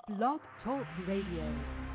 Blog Talk Radio.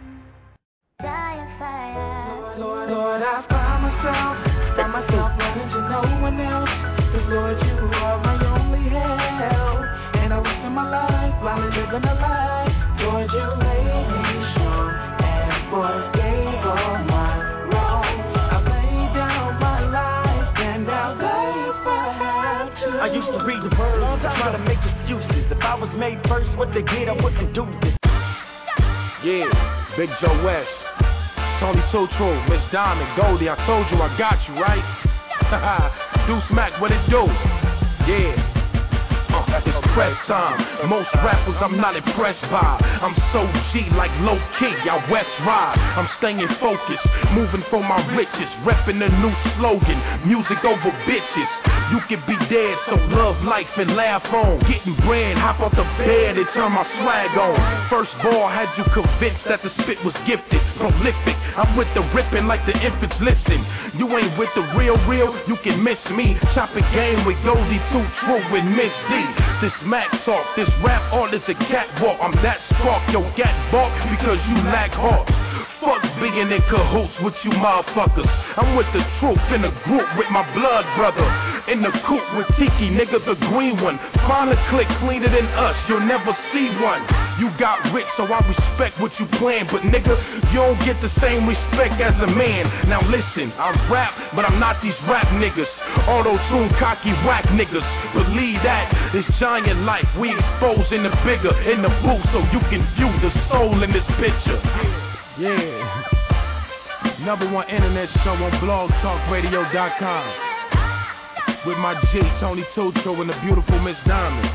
Lord, I find myself running to no one else. 'Cause Lord, you are my only help. And I wasted my life while living a lie. Lord, you made me strong and forgave all my wrongs. I laid down my life and I'll die if I have to. I used to read the words, try to make excuses. If I was made first, what they did, I wouldn't do this. Yeah, Big Joe West, Tony Tutro, Miss Diamond, Goldie, I told you I got you, right? Do smack, what it do? Yeah. It's press time. Most rappers I'm not impressed by. I'm so G like low key, y'all West Ride. I'm staying focused, moving for my riches, repping a new slogan, music over bitches. You can be dead, so love life and laugh on. Getting bread, hop off the bed and turn my swag on. First ball had you convinced that the spit was gifted, prolific. I'm with the ripping like the infants listen. You ain't with the real, you can miss me. Chopping game with Goldie, Too True and Miss D. This Mac talk, this rap art is a catwalk. I'm that spark, yo, gat bark because you lack heart. Fuck being in cahoots with you motherfuckers. I'm with the truth in a group with my blood brother. In the coop with Tiki, nigga, the green one. Find a click cleaner than us, you'll never see one. You got rich, so I respect what you plan. But nigga, you don't get the same respect as a man. Now listen, I rap, but I'm not these rap niggas. Auto-tune, cocky, whack niggas. Believe that, it's giant life. We exposing the bigger in the booth so you can view the soul in this picture. Yeah. #1 internet show on blogtalkradio.com. With my G, Tony Tutro, and the beautiful Miss Diamond.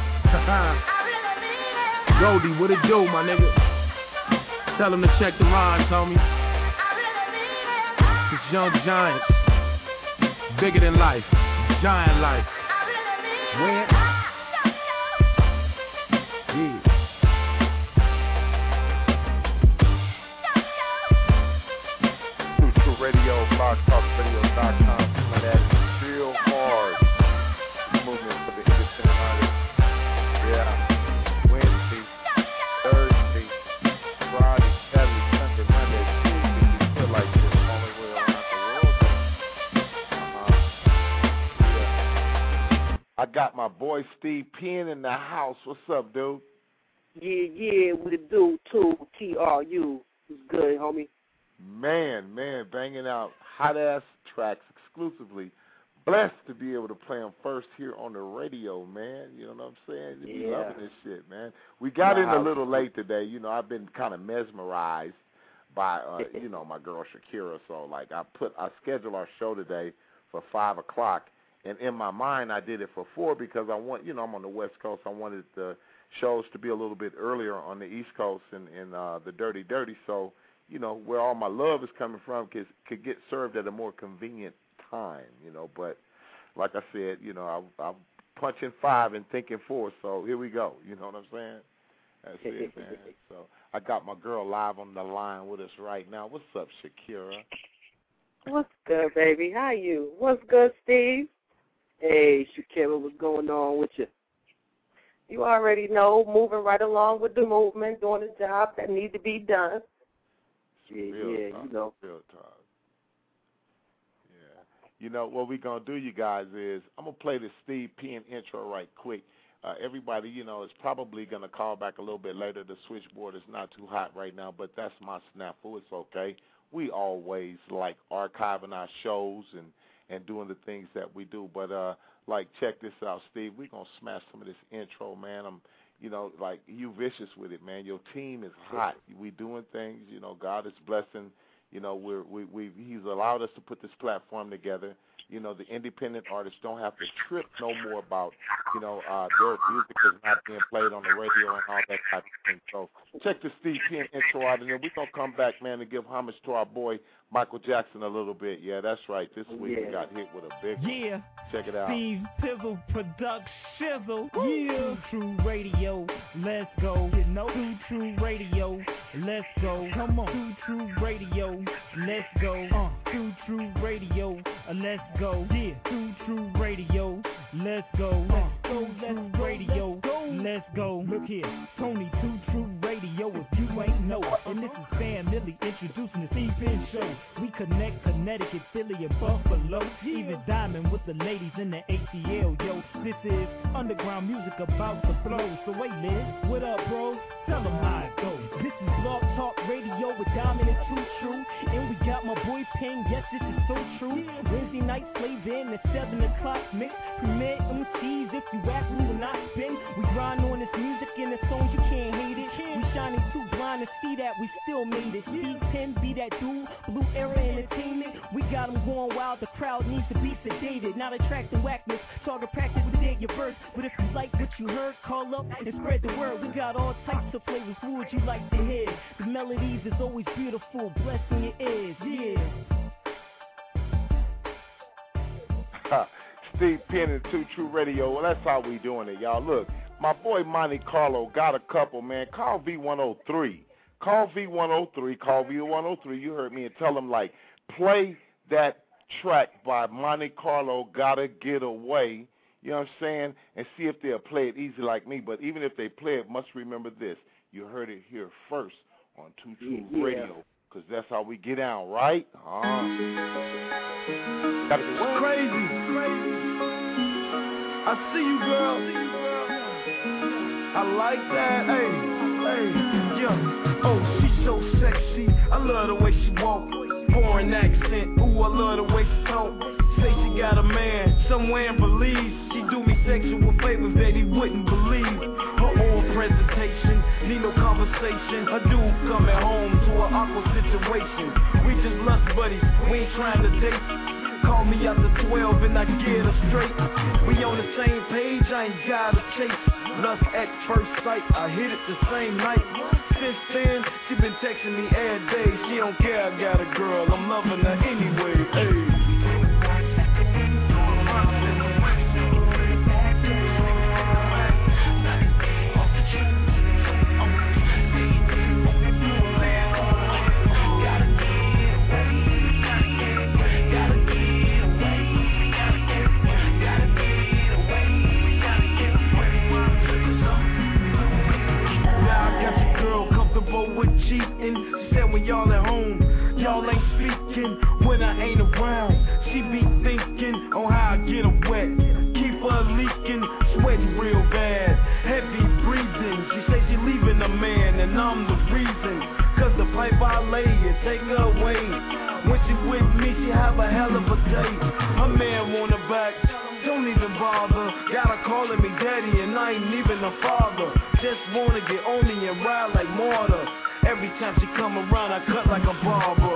Goldie, what it do, my nigga? Tell him to check the rhymes, homie. It's Young Giants. Bigger than life. Giant life. Where? Yeah. Tutro Radio, blogtalkradio.com. That is real hard. Movement for the independent artists. Yeah. Wednesday, Thursday, Friday, Saturday, Sunday, Monday, Tuesday. We feel like this all the way around the world. Yeah. I got my boy Steve Penn in the house. What's up, dude? Yeah, what it do, too? TRU. What's good, homie? Man, banging out hot-ass tracks exclusively. Blessed to be able to play them first here on the radio, man. You know what I'm saying? You be loving this shit, man. We got in a little late today. You know, I've been kind of mesmerized by, you know, my girl Shakira. So, like, I scheduled our show today for 5 o'clock. And in my mind, I did it for 4 because I want, you know, I'm on the West Coast. I wanted the shows to be a little bit earlier on the East Coast and the Dirty Dirty. So, you know, where all my love is coming from could get served at a more convenient time, you know. But like I said, you know, I'm punching 5 and thinking 4, so here we go. You know what I'm saying? That's it, man. So I got my girl live on the line with us right now. What's up, Shakira? What's good, baby? How you? What's good, Steve? Hey, Shakira, what's going on with you? You already know, moving right along with the movement, doing the job that needs to be done. Yeah, you know. Real talk. Yeah. You know, what we're going to do, you guys, is I'm going to play the Steve Penn intro right quick. Everybody, you know, is probably going to call back a little bit later. The switchboard is not too hot right now, but that's my snafu. It's okay. We always like archiving our shows and doing the things that we do. But, like, check this out, Steve. We're going to smash some of this intro, man. You know, like, you vicious with it, man. Your team is hot. We doing things. You know, God is blessing. You know, He's allowed us to put this platform together. You know, the independent artists don't have to trip no more about, you know, their music is not being played on the radio and all that type of thing. So check the Steve Penn intro out, and then we're going to come back, man, and give homage to our boy Michael Jackson a little bit. Yeah, that's right. This week we got hit with a big one. Check it out. Steve Pizzle Production Shizzle. Yeah. True Radio, let's go. You know, True Radio, let's go. Come on. True Radio, let's go. True Radio, let's go. Yeah. True Radio, let's go. Let's go. Radio, let's go. Look here, Tony, True Radio is Connect, Connecticut, Philly, and Buffalo. Even Diamond with the ladies in the ATL, yo. This is underground music about to blow. So wait, Liz, what up, bro? Tell them how it goes. This is Blog Talk Radio with Diamond and Too True. And we got my boy Payne, yes, this is so true. Wednesday night, slave in the 7 o'clock mix. Premier MCs, if you ask me when I spin. We grind on this music and the songs, you can't hate it. We shining too blind to see that we still made it. Steve 10, be that dude, Blue Era Entertainment. We got them going wild, the crowd needs to be sedated. Not attracting whackness, target practice with your verse. But if you like what you heard, call up and spread the word. We got all types of flavors, who would you like to hear? The melodies is always beautiful, blessing your ears, yeah. Steve Penn and Too True Radio. Well, that's how we doing it, y'all. Look, my boy Monte Carlo got a couple, man. Call V103. Call V103. Call V103. You heard me, and tell them, like, play that track by Monte Carlo, Gotta Get Away. You know what I'm saying? And see if they'll play it easy like me. But even if they play it, must remember this. You heard it here first on Too True Radio, because that's how we get down, right? It's crazy. I see you, girl. I like that. Hey, yeah. Oh, she's so sexy. I love the way she walk. Foreign accent. Ooh, I love the way she talk. Say she got a man somewhere in Belize. She do me sexual favors that he wouldn't believe. Her oral presentation, need no conversation. Her dude coming home to an awkward situation. We just lust buddies, we ain't trying to date. Call me after 12 and I get her straight. We on the same page, I ain't gotta chase. Lust at first sight, I hit it the same night. Since then, she been texting me every day. She don't care, I got a girl, I'm loving her anyway. Hey. Cheating. She said when y'all at home, y'all ain't speaking. When I ain't around, she be thinking on how I get her wet. Keep her leaking, sweating real bad, heavy breathing. She say she leaving a man and I'm the reason. Cause the pipe I lay and take her away. When she with me, she have a hell of a day. Her man want her back, don't even bother. Got her calling me daddy and I ain't even a father. Just wanna get on me and ride like mortar. Every time she come around, I cut like a barber.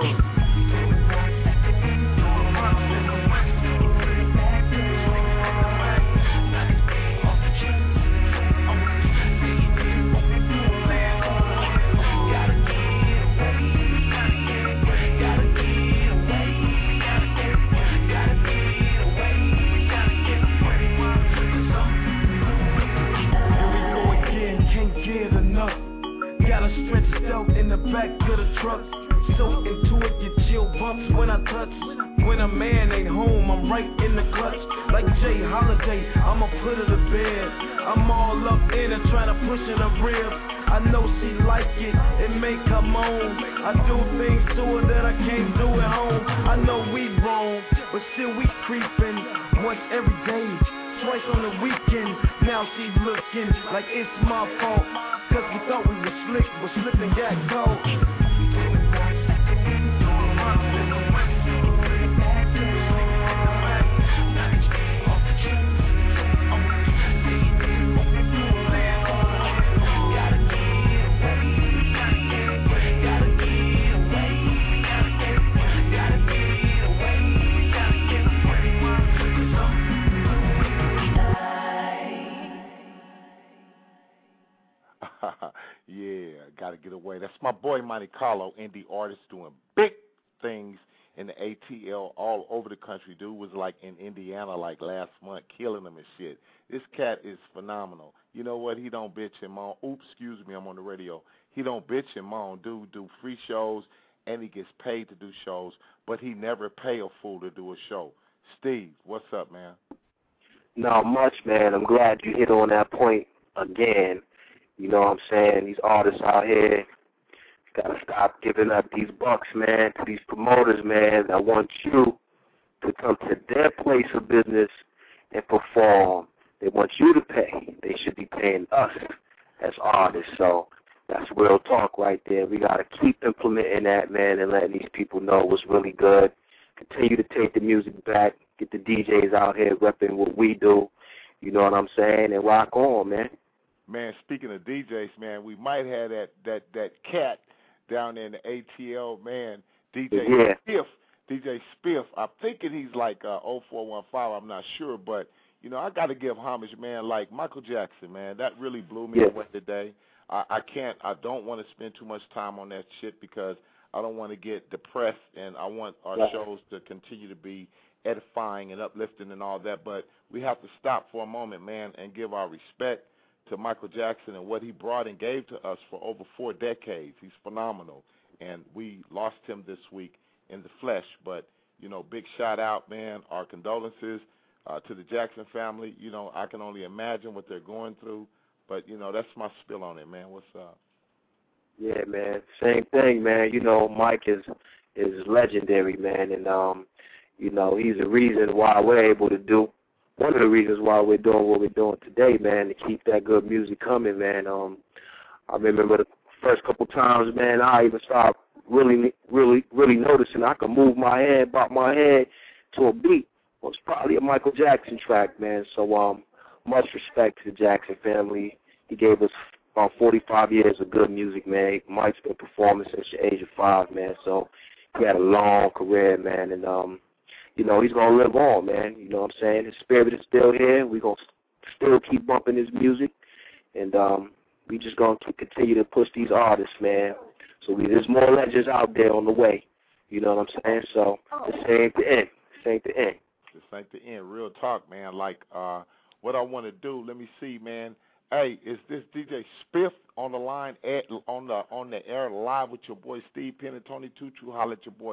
Stretched out in the back of the truck. So into it, get chill bumps when I touch. When a man ain't home, I'm right in the clutch. Like Jay Holiday, I'ma put her to bed. I'm all up in her, trying to push in her ribs. I know she like it, it make her moan. I do things to her that I can't do at home. I know we wrong, but still we creeping. Once every day, twice on the weekend. Now she looking like it's my fault. Cause we thought we were slick, but slipping got caught. Yeah, Gotta Get Away. That's my boy Monte Carlo, indie artist doing big things in the ATL all over the country. Dude was like in Indiana like last month, killing them and shit. This cat is phenomenal. You know what? He don't bitch and moan. Oops, excuse me, I'm on the radio. He don't bitch and moan. Dude do free shows, and he gets paid to do shows, but he never pay a fool to do a show. Steve, what's up, man? Not much, man. I'm glad you hit on that point again. You know what I'm saying? These artists out here Gotta stop giving up these bucks, man, to these promoters, man. I want you to come to their place of business and perform. They want you to pay. They should be paying us as artists. So that's real talk right there. We got to keep implementing that, man, and letting these people know what's really good. Continue to take the music back. Get the DJs out here repping what we do. You know what I'm saying? And rock on, man. Man, speaking of DJs, man, we might have that cat down there in the ATL, man, DJ Spiff. DJ Spiff. I'm thinking he's like 0415. I'm not sure, but, you know, I got to give homage, man, like Michael Jackson, man. That really blew me away today. I don't want to spend too much time on that shit because I don't want to get depressed, and I want our shows to continue to be edifying and uplifting and all that, but we have to stop for a moment, man, and give our respect to Michael Jackson and what he brought and gave to us for over 4 decades. He's phenomenal, and we lost him this week in the flesh, but, you know, big shout out, man, our condolences to the Jackson family. You know, I can only imagine what they're going through, but, you know, that's my spill on it, man. What's up? Yeah, man, same thing, man. You know, Mike is legendary, man, and, you know, he's the reason why we're able to do, one of the reasons why we're doing what we're doing today, man, to keep that good music coming, man. I remember the first couple times, man, I even started really noticing I could move my head, bop my head to a beat. It was probably a Michael Jackson track, man. So much respect to the Jackson family. He gave us about 45 years of good music, man. Mike's been performing since the age of 5, man. So he had a long career, man, and you know, he's going to live on, man. You know what I'm saying? His spirit is still here. We're going to still keep bumping his music. And we just going to continue to push these artists, man. So there's more legends out there on the way. You know what I'm saying? So this ain't the end. This ain't the end. This ain't the end. Real talk, man. Like, what I want to do, let me see, man. Hey, is this DJ Spiff on the line on the air live with your boy Steve Penn and Tony Tutu? Holla at your boy,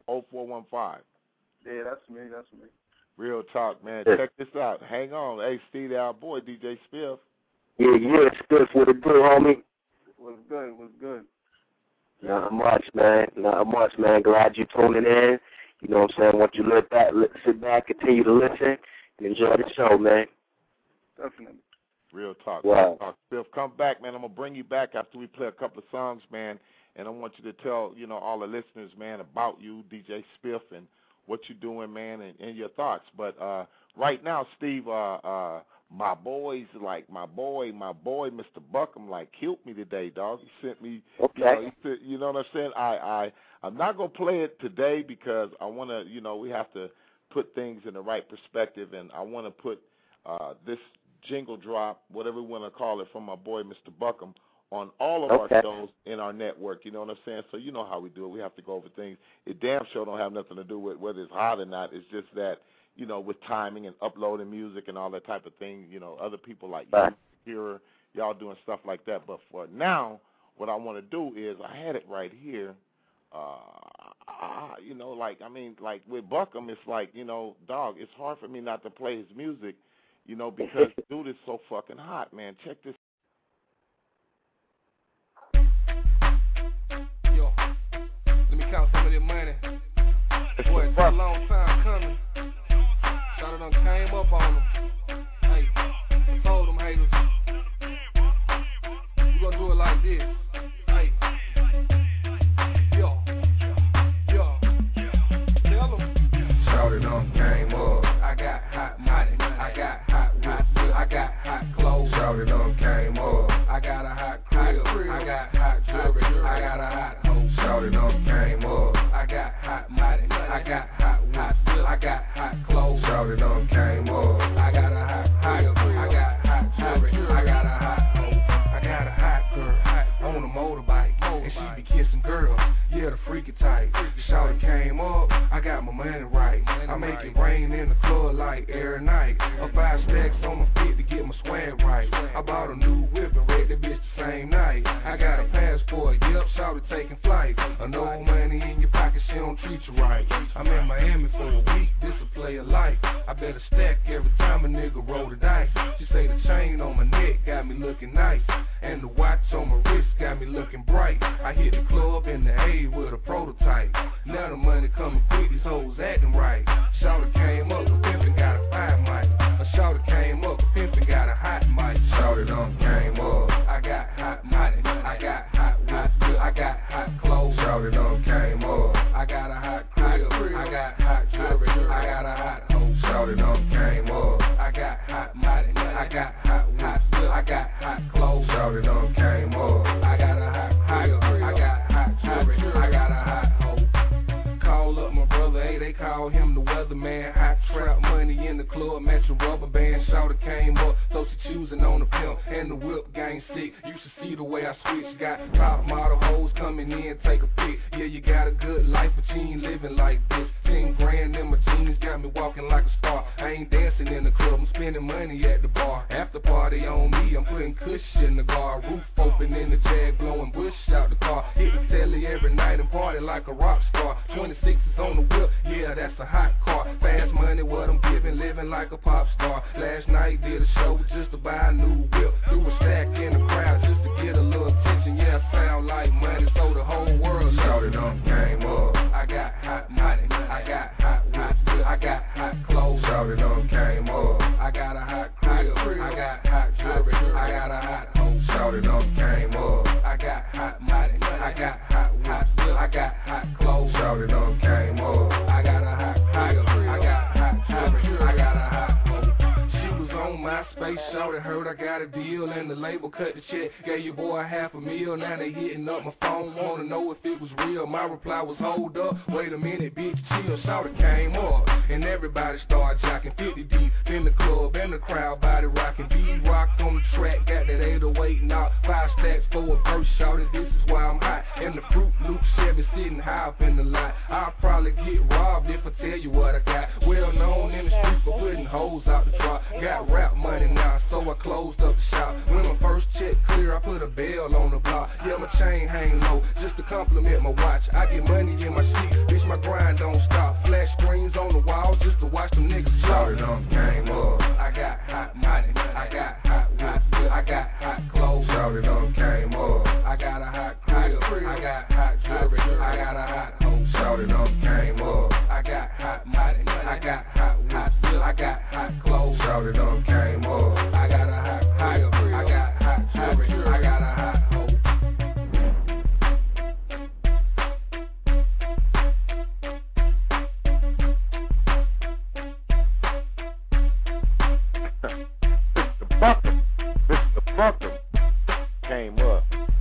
0415. Yeah, that's me. Real talk, man. Check this out. Hang on. Hey, Steve, our boy, DJ Spiff. Yeah, Spiff, what it do, homie? What's good? Not much, man. Glad you tuning in. You know what I'm saying? I want you to sit back, continue to listen, and enjoy the show, man. Definitely. Real talk. Wow. Spiff, come back, man. I'm going to bring you back after we play a couple of songs, man, and I want you to tell, you know, all the listeners, man, about you, DJ Spiff, and what you're doing, man, and your thoughts. But right now, Steve, my boy, Mr. Buckham, like, killed me today, dog. He sent me, you know what I'm saying? I'm not going to play it today because I want to, you know, we have to put things in the right perspective, and I want to put this jingle drop, whatever we want to call it, from my boy, Mr. Buckham, on all of our shows in our network, you know what I'm saying? So you know how we do it. We have to go over things. It damn sure don't have nothing to do with whether it's hot or not. It's just that, you know, with timing and uploading music and all that type of thing, you know, other people like you here, y'all doing stuff like that. But for now, what I want to do is, I had it right here, you know, like, I mean, like with Buckham, it's like, you know, dog, it's hard for me not to play his music, you know, because dude is so fucking hot, man. Check this. Let me count some of that money. Boy, it's been a long time coming. Shawty done came up on them. Hey, told them haters. We gonna do it like this. Hey. Yo. Tell them. Shawty done came up. I got hot money. I got hot whip. I got hot clothes. Shawty done came up. I got a hot crib. I got hot jewelry. I got a hot hoe. Shawty done came up. I got hot money. I got hot whip. I got hot clothes. Shawty done came up. I got a hot crib. I got hot jewelry. I got a hot hoe. I got a hot girl on a motorbike, and she be kissing girls. Yeah, the freaky type. Shawty came up. I got my money right. I make it rain in the club like every night. A 5 stacks on my feet to get my swag right. I bought a new whip and read that bitch the same night. I got a passport, yep, Shawty taking flight. No money in your pocket, she don't treat you right. I'm in Miami for a week, this a play of life. I better stack every time a nigga roll the dice. She say the chain on my neck got me looking nice, and the watch on my wrist got got me looking bright. I hit the club in the A with a prototype. Now the money coming quick, these hoes acting right. Shawty came up, a pimpin' got a fire mic. A shawty came up, a pimpin' got a hot mic. Shawty done came up, I got hot money, I got hot whip, I got hot clothes. Shawty done came up, I got a hot crib, I got hot jewelry, I got a hot hoe. Shawty done came up, I got hot money, I got hot whip, I got hot clothes. Shawty done came up, I got a hot crib, I got hot jewelry, I got a hot hoe. Call up my brother, hey, they call him the weatherman. Hot trap money in the club, matching rubber band. Shawty came up, so she choosing on the pimp, and the whip gang sick. You should see the way I switch. Got top model hoes coming in, take a pic. Yeah, you got a good life, but you ain't living like this. 10 grand in my jeans, got me walking like a star. I ain't dancing in the club, I'm spending money at the bar. After party on me, I'm putting cushion in the bar. Roof open in the Jag, blowing bush out the car. Hit the telly every night and party like a rock star. 26 is on the whip, yeah, that's a hot car. Fast money, what I'm giving, living like a pop star. Last night did a show just to buy a new whip. Threw a stack in the crowd just to get a little attention. Yeah, I sound like money, so the whole world shouted done came up. I got hot money, I got hot whip, I got hot clothes. Shouted done came up. I got a hot crib, I got hot jewelry, I got a hot hoe. Shouted done came up. I got hot money, I got hot whip, I got hot clothes. Shouted done came up. I got a hot crib, I got hot jewelry, I got a hot hoe. She was on MySpace, shouted, heard I got a deal, and the label cut the check, gave your boy $500,000. Now they hitting up my phone, wanna know if it was real. My reply was, hold up, wait a minute, bitch, chill. Shouted came up, and everybody started jocking 50 deep in the club, and the crowd body rocking. D-Rock on the track, got that 808 knock, 5 stacks for a verse. Shouted, this is why I'm hot, and the Fruit Loop Chevy sitting high up in the lot. I'll probably get robbed if I tell you what I got. Well known in the street for putting hoes out the drop. Got rap money now, so I closed up the shop. When my first check clear, I put a bell on the block. Yeah, my chain hang low, just to compliment my watch. I get money in my sheet, bitch, my grind don't stop. Flash screens on the wall just to watch them niggas shot. Done came up. I got hot money, I got hot whip, I got hot clothes. Shawty done came up. I got a hot crib, I got hot jewelry, I got a hot hoe. Shawty done came up. I got hot money, I got hot whip, I got hot clothes. Shawty done came up. I got a hot crib, I got hot jewelry, I got a hot hoe. Mr. Buckham came up.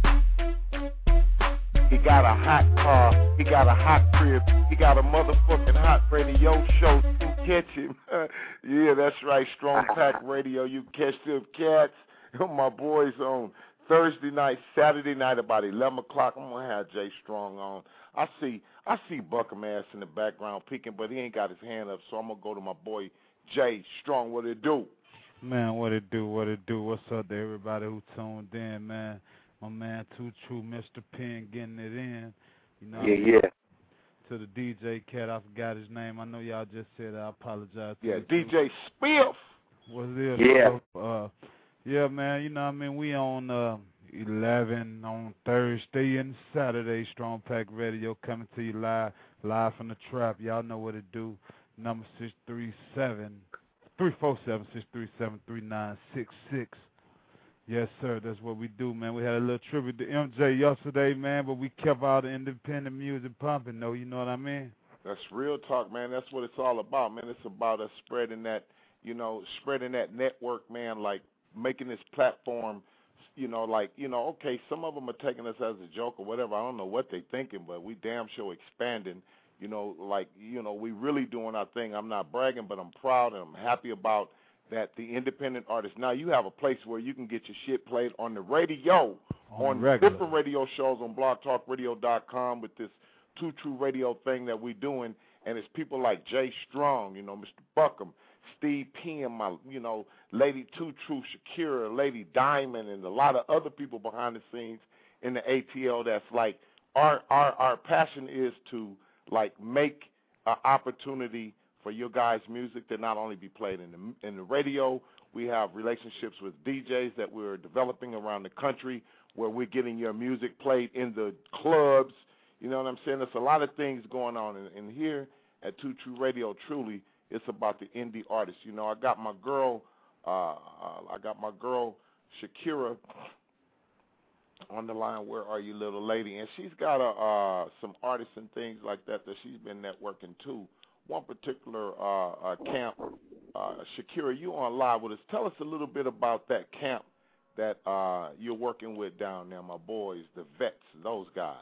He got a hot car, he got a hot crib, he got a motherfucking hot radio show. You catch him. Yeah, that's right, Strong Pack Radio. You catch them cats. My boys on Thursday night, Saturday night about 11 o'clock. I'm going to have Jay Strong on. I see Buckham ass in the background peeking, but he ain't got his hand up, so I'm going to go to my boy Jay Strong. What it do? Man, what it do? What's up to everybody who tuned in, man? My man, Too True, Mr. Penn getting it in. You know, yeah. To the DJ cat, I forgot his name. I know y'all just said it. I apologize. Yeah, DJ Spiff. What's it? Yeah. Yeah, man, you know what I mean? We on 11 on Thursday and Saturday, Strong Pack Radio, coming to you live from the trap. Y'all know what it do. Number 347-637-3966. Yes, sir, that's what we do, man. We had a little tribute to MJ yesterday, man, but we kept all the independent music pumping, though, you know what I mean? That's real talk, man. That's what it's all about, man. It's about us spreading that network, man, like making this platform, okay, some of them are taking us as a joke or whatever. I don't know what they're thinking, but we damn sure expanding, we really doing our thing. I'm not bragging, but I'm proud and I'm happy about that the independent artists. Now you have a place where you can get your shit played on the radio, on different radio shows on blogtalkradio.com with this Too True Radio thing that we're doing, and it's people like Jay Strong, Mr. Buckham, Steve Penn, Lady Too True, Shakira, Lady Diamond, and a lot of other people behind the scenes in the ATL. That's like our passion is to make an opportunity for your guys' music to not only be played in the radio. We have relationships with DJs that we're developing around the country where we're getting your music played in the clubs. You know what I'm saying? There's a lot of things going on. And here at 2 True Radio, truly, it's about the indie artists. You know, I got my girl Shakira on the line. Where are you, little lady? And she's got some artists and things like that she's been networking too. One particular camp, Shakira, you on live with us. Tell us a little bit about that camp that you're working with down there, my boys, the vets, those guys.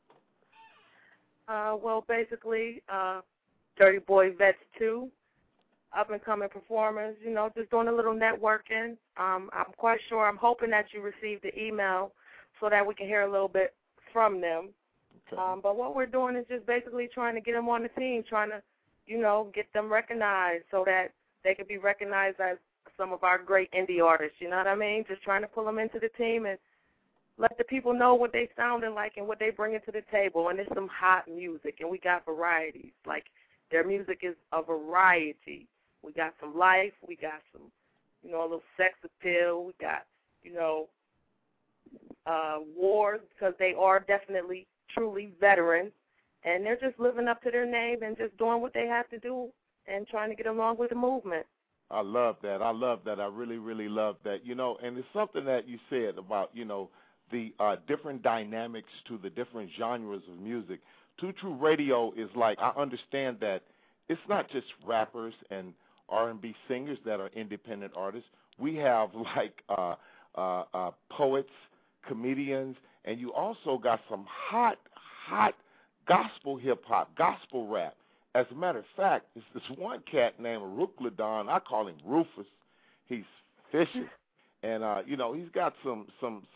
Well, basically, Dirty Boy Vets 2, up-and-coming performers, you know, just doing a little networking. I'm quite sure, I'm hoping that you received the email so that we can hear a little bit from them. Okay. But what we're doing is just basically trying to get them on the team, trying to, you know, get them recognized so that they could be recognized as some of our great indie artists, you know what I mean? Just trying to pull them into the team and let the people know what they sounding like and what they bring to the table. And it's some hot music, and we got varieties. Like, their music is a variety. We got some life. We got some, you know, a little sex appeal. We got, you know, wars, because they are definitely, truly veterans. And they're just living up to their name and just doing what they have to do and trying to get along with the movement. I love that. I really, really love that. You know, and it's something that you said about, you know, the different dynamics to the different genres of music. 2 True Radio is like, I understand that it's not just rappers and R&B singers that are independent artists. We have like poets, comedians, and you also got some hot gospel hip-hop, gospel rap. As a matter of fact, there's this one cat named Rukladon. I call him Rufus. He's vicious. And, you know, he's got some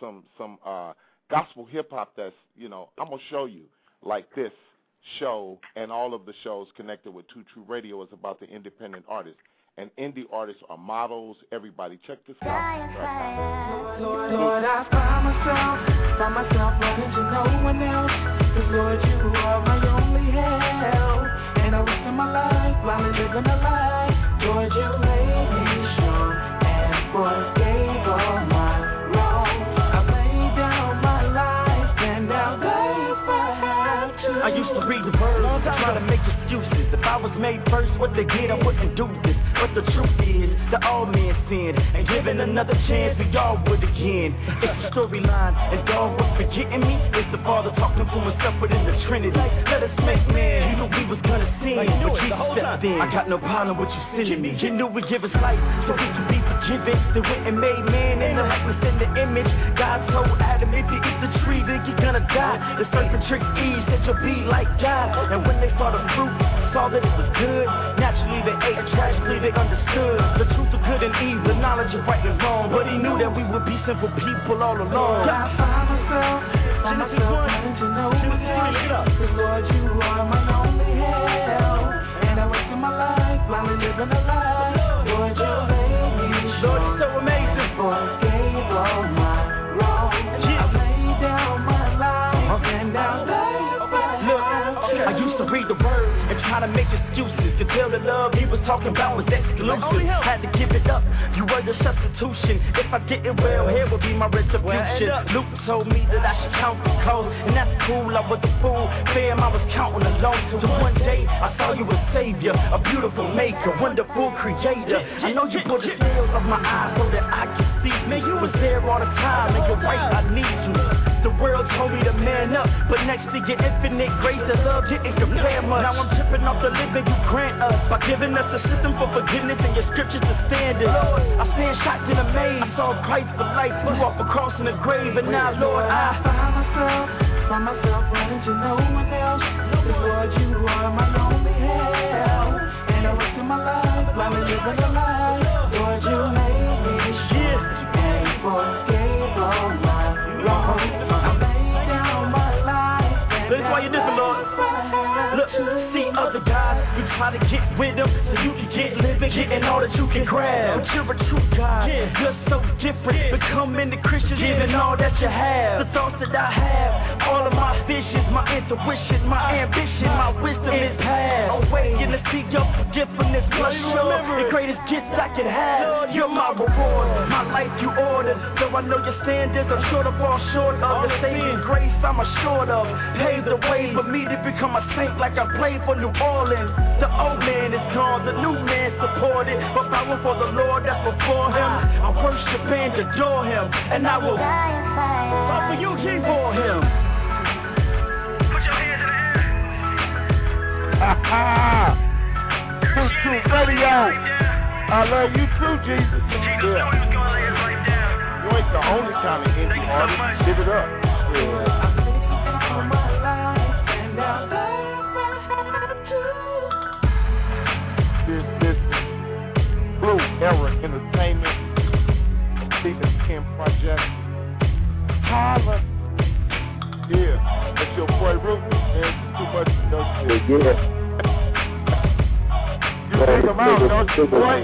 gospel hip-hop that's, you know, I'm going to show you, like this show and all of the shows connected with 2 True Radio is about the independent artists. And indie artists are models, everybody. Check this out. Lord, I find myself running to no one else. 'Cause Lord, you are my only help. And I wasted my life blindly living a lie. Lord, you made me strong and forgave all my wrongs. I laid down my life and now if I have to. I used to read the words, try to make excuses. If I was made first, what they did, I wouldn't do this. But the truth is, that all men sinned, and given another chance, we all would again. It's a storyline, and God was forgetting me. It's the Father talking to himself within the Trinity. Let us make man. You knew we was gonna sin, but Jesus stepped in. I got no problem with you sinning me. You knew we'd give us life, so we could be forgiven. They went and made man in the likeness and the image. God told Adam, if you eat the tree, then you're gonna die. The serpent tricked Eve, said you'll be like God. And when they saw the fruit, saw that it was good, naturally they ate, tragically they understood the truth of good and evil, the knowledge of right and wrong. But he knew that we would be simple people all along. I find myself running to no one else. 'Cause Lord, you are my only help. And I wasted my life blindly living a lie. Lord, you made me strong. Lord, you're so amazing. Forgave all my wrongs. I laid down my life and now I used to read the word and try to make excuses to tell the love he was talking about was exclusive. Had to give it up, you were the substitution. If I did it well, here would be my retribution. Luke told me that I should count the cost, and that's cool, I was a fool. Fam, I was counting alone. So one day, I saw you a savior, a beautiful maker, wonderful creator. I know you put the scales of my eyes so that I could see. Man, you was there all the time, and you're right, I need you. The world told me to man up, but next to your infinite grace and love didn't compare much. Now I'm tripping off the living you grant us by giving us a system for forgiveness and your scriptures to stand in. I stand shocked and amazed. I saw Christ for life, flew off a cross in the grave, and now, Lord, I find myself running to no one else. 'Cause Lord, you are my only help. And I wasted my life blindly living a lie. Lord, you made me strong and forgave all my wrongs. I laid down my life. That's why you're different, Lord. Look, see other guys, you How to get with them so you can get living, getting all that you can grab. But you're a true God, you're so different. Becoming the Christian, giving all that you have. The thoughts that I have, all of my visions, my intuition, my ambition, my wisdom is past. Awaken to see your forgiveness, plus the greatest gift I can have. You're my reward, my life you ordered. Though I know your standards, I'm sure to fall short of the saving grace I'm assured of. Pave the way for me to become a saint like I played for New Orleans. The old man is gone, the new man supported. But power for the Lord that's before him. I worship and adore him, and I will fight for you, King, for him. Put your hands in the air. True True Radio. I love you too, Jesus. Yeah. You ain't the only kind of indie artist. Give it up. Yeah. This Blue Era Entertainment, Stephen Kim Project. Holla. Yeah, it's your boy Rufus, and too much to know. Yeah. You take him out, don't you, boy?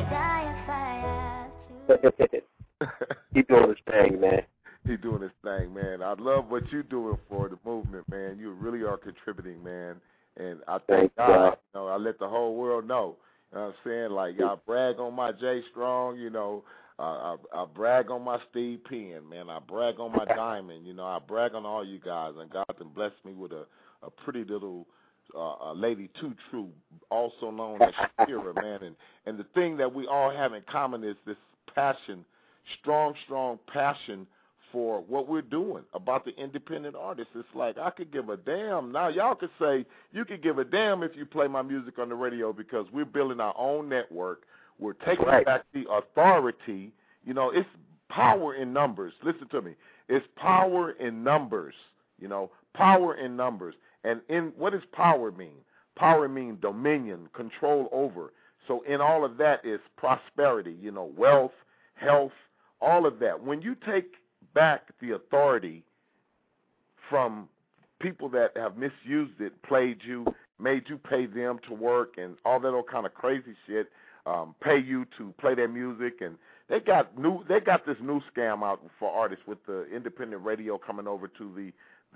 Keep doing his thing, man. He doing his thing, man. I love what you're doing for the movement, man. You really are contributing, man. And I thank God. You know, I let the whole world know. You know what I'm saying? Like, I brag on my Jay Strong, you know. I brag on my Steve Penn, man. I brag on my Diamond, you know. I brag on all you guys. And God has blessed me with a pretty little lady, Too True, also known as Shakira, man. And the thing that we all have in common is this passion, strong passion for what we're doing about the independent artists. It's like, I could give a damn. Now, y'all could say, you could give a damn if you play my music on the radio because we're building our own network. We're taking back the authority. You know, it's power in numbers. Listen to me. It's power in numbers, you know, power in numbers. And what does power mean? Power means dominion, control over. So in all of that is prosperity, you know, wealth, health, all of that. When you take back the authority from people that have misused it, played you, made you pay them to work and all that old kind of crazy shit, pay you to play their music, and they got this new scam out for artists with the independent radio coming over to the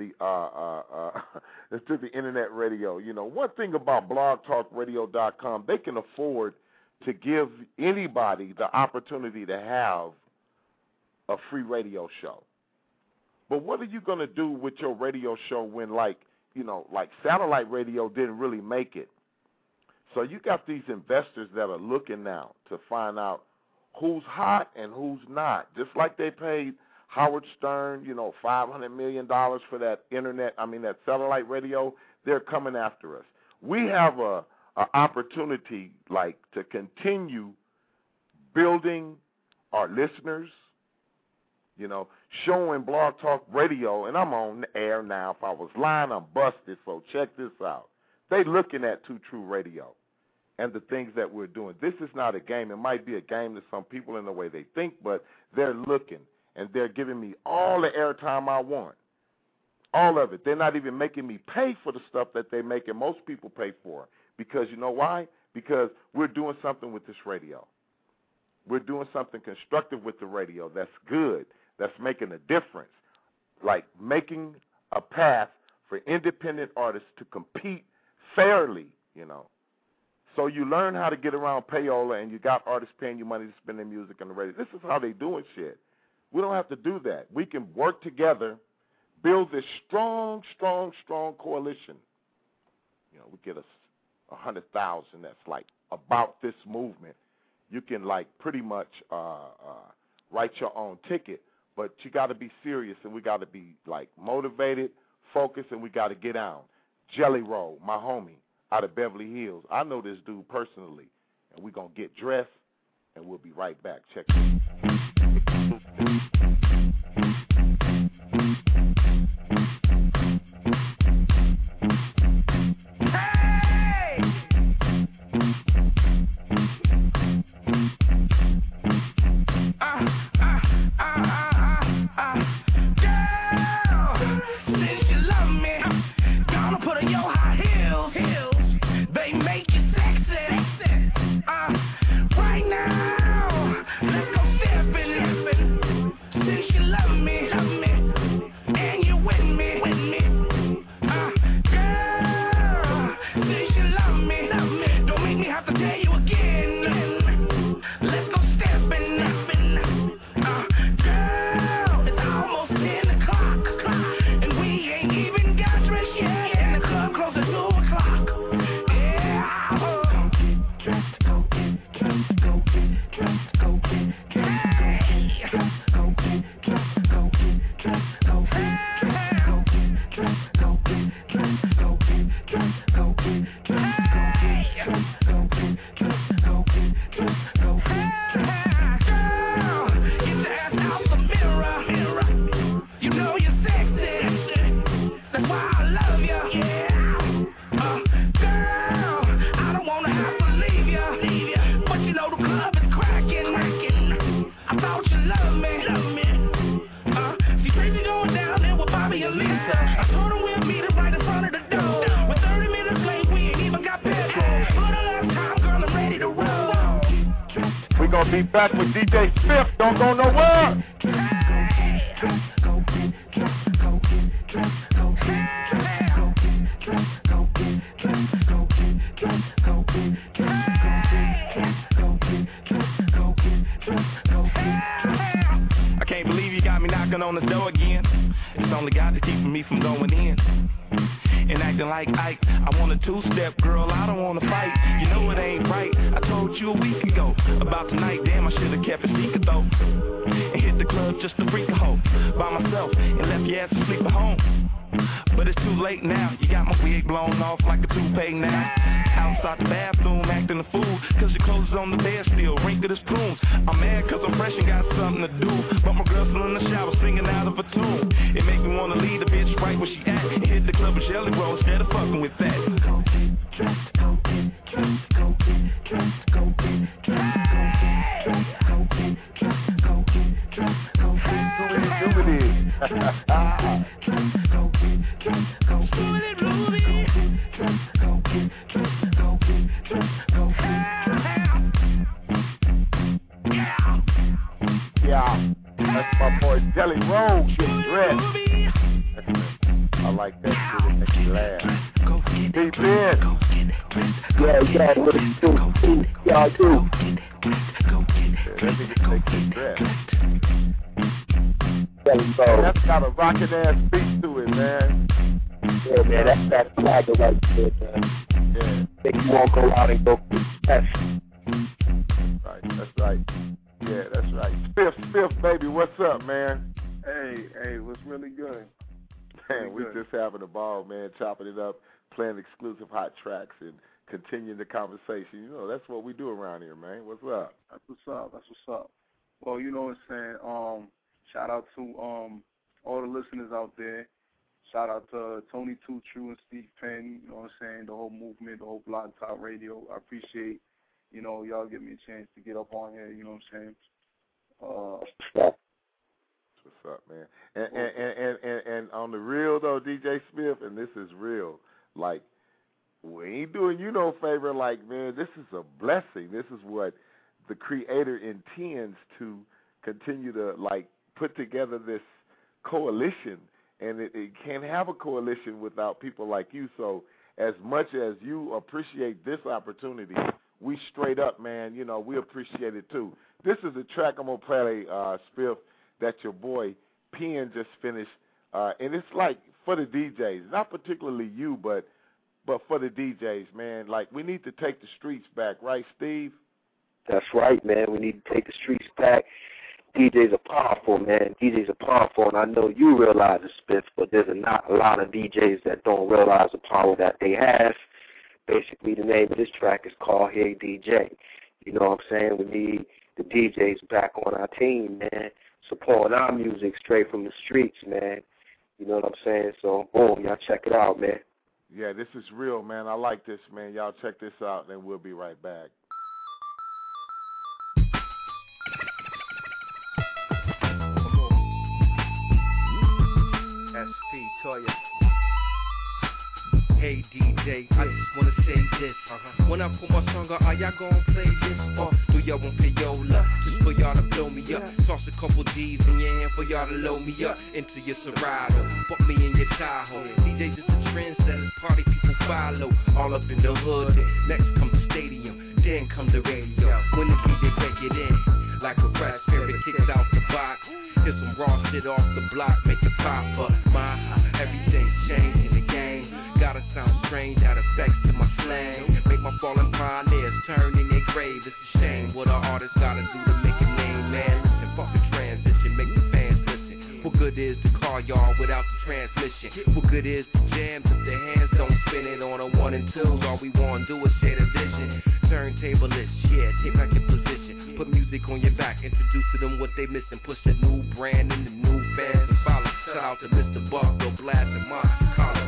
internet radio. You know, one thing about blogtalkradio.com, they can afford to give anybody the opportunity to have a free radio show. But what are you going to do with your radio show when, like satellite radio didn't really make it? So you got these investors that are looking now to find out who's hot and who's not. Just like they paid Howard Stern, you know, $500 million for that that satellite radio, they're coming after us. We have a opportunity, like, to continue building our listeners, you know, showing Blog Talk Radio, and I'm on the air now. If I was lying, I'm busted, so check this out. They looking at Too True Radio and the things that we're doing. This is not a game. It might be a game to some people in the way they think, but they're looking, and they're giving me all the airtime I want, all of it. They're not even making me pay for the stuff that they make, and most people pay for. Because you know why? Because we're doing something with this radio. We're doing something constructive with the radio that's good, that's making a difference, like making a path for independent artists to compete fairly, you know. So you learn how to get around payola, and you got artists paying you money to spend their music on the radio. This is how they doing shit. We don't have to do that. We can work together, build this strong coalition. You know, we get 100,000 that's like about this movement. You can like pretty much write your own ticket, but you got to be serious, and we got to be like motivated, focused, and we got to get down. Jelly Roll, my homie, out of Beverly Hills. I know this dude personally, and we're going to get dressed, and we'll be right back. Check this out. They make you sexy. why I love ya. Yeah. Girl, I don't wanna have to leave ya. But you know the club is cracking. I thought you loved me. See Tracy going down there with Bobby and Lisa. I told her we'll meet her right in front of the door. With 30 minutes late, we ain't even got past. For the last time, girl, I'm ready to roll. We gonna be back with DJ Smith. Don't go nowhere. I can't believe you got me knocking on the door again. It's only God that's keeping me from going in and acting like Ike. I want a two-step, girl, I don't want to fight. You know it ain't right. I told you a week ago about tonight. Damn, I should have kept it secret though. And hit the club just to freak a hoe by myself and left your ass asleep at home. But it's too late now. You got my wig blown off like a toupee now. Outside the bathroom acting a fool, cause your clothes is on the bed still, wrinkled as prunes. I'm mad cause I'm fresh and got something to do, but my girl's still in the shower singing out of a tune. It make me wanna leave the bitch right where she at and hit the club with Jelly Roll instead of fucking with that. Go get dressed, go get dressed, go get dressed, go get dressed, go get dressed, go get dressed, go get dressed, go get dressed, go get dressed, go get dressed, go get dressed, go get dressed, go get dressed. Yeah, that's my boy Jelly Roll getting dressed. I like that shit, it makes me laugh. Deep in. Yeah, what it do? Y'all do. That nigga makes me dressed. That's got a rockin' ass beat to it, man. Yeah, man, that's swagger right there, man. Yeah. Make you won't go out and go test. Right, that's right. Yeah, that's right. Spiff, baby, what's up, man? Hey, what's really good? Man, we just having a ball, man, chopping it up, playing exclusive hot tracks and continuing the conversation. You know, that's what we do around here, man. What's up? That's what's up. Well, you know what I'm saying? Shout out to all the listeners out there. Shout out to Tony Too True and Steve Penn, you know what I'm saying, the whole movement, the whole Blog Talk Radio. I appreciate, you know, y'all give me a chance to get up on here, you know what I'm saying? What's up, man? And on the real, though, DJ Smith, and this is real, like, we ain't doing you no favor. Like, man, this is a blessing. This is what the Creator intends to continue to, like, put together this coalition. And it can't have a coalition without people like you. So as much as you appreciate this opportunity, we straight up, man, you know, we appreciate it too. This is a track I'm going to play, Spiff, that your boy Penn just finished. And it's like for the DJs, not particularly you, but for the DJs, man. Like, we need to take the streets back, right, Steve? That's right, man. We need to take the streets back. DJs are powerful, man. DJs are powerful, and I know you realize it, Spiff, but there's not a lot of DJs that don't realize the power that they have. Basically, the name of this track is called Hey DJ. You know what I'm saying? We need the DJs back on our team, man, supporting our music straight from the streets, man. You know what I'm saying? So, boom, y'all check it out, man. Yeah, this is real, man. I like this, man. Y'all check this out, and we'll be right back. Toya. Hey DJ, I just wanna say this. When I put my song out, are y'all gonna play this? Or do y'all want payola? Just for y'all to blow me up. Toss a couple G's in your hand for y'all to load me up into your Serato. Put me in your Tahoe. DJ's just a trendsetter, party people follow. All up in the hood. Next come the stadium, then come the radio. When the DJ break it in, like a raspberry kicks out the box. Here's some raw shit off the block, make it pop up. Everything's changing the game. Gotta sound strange, add effects to my slang. Make my fallen pioneers turn in their grave. It's a shame what an artist gotta do to make a name, man. Listen, fuck the transition, make the fans listen. What good is the car, y'all, without the transmission? What good is the jams if the hands don't spin it on a 1 and 2? All we wanna do is share the vision. Turntable list, yeah, take back your position. Put music on your back, introduce to them what they missing. Push a new brand in the new fans and follow. Shout out to Mr. Buck, go blast in mine.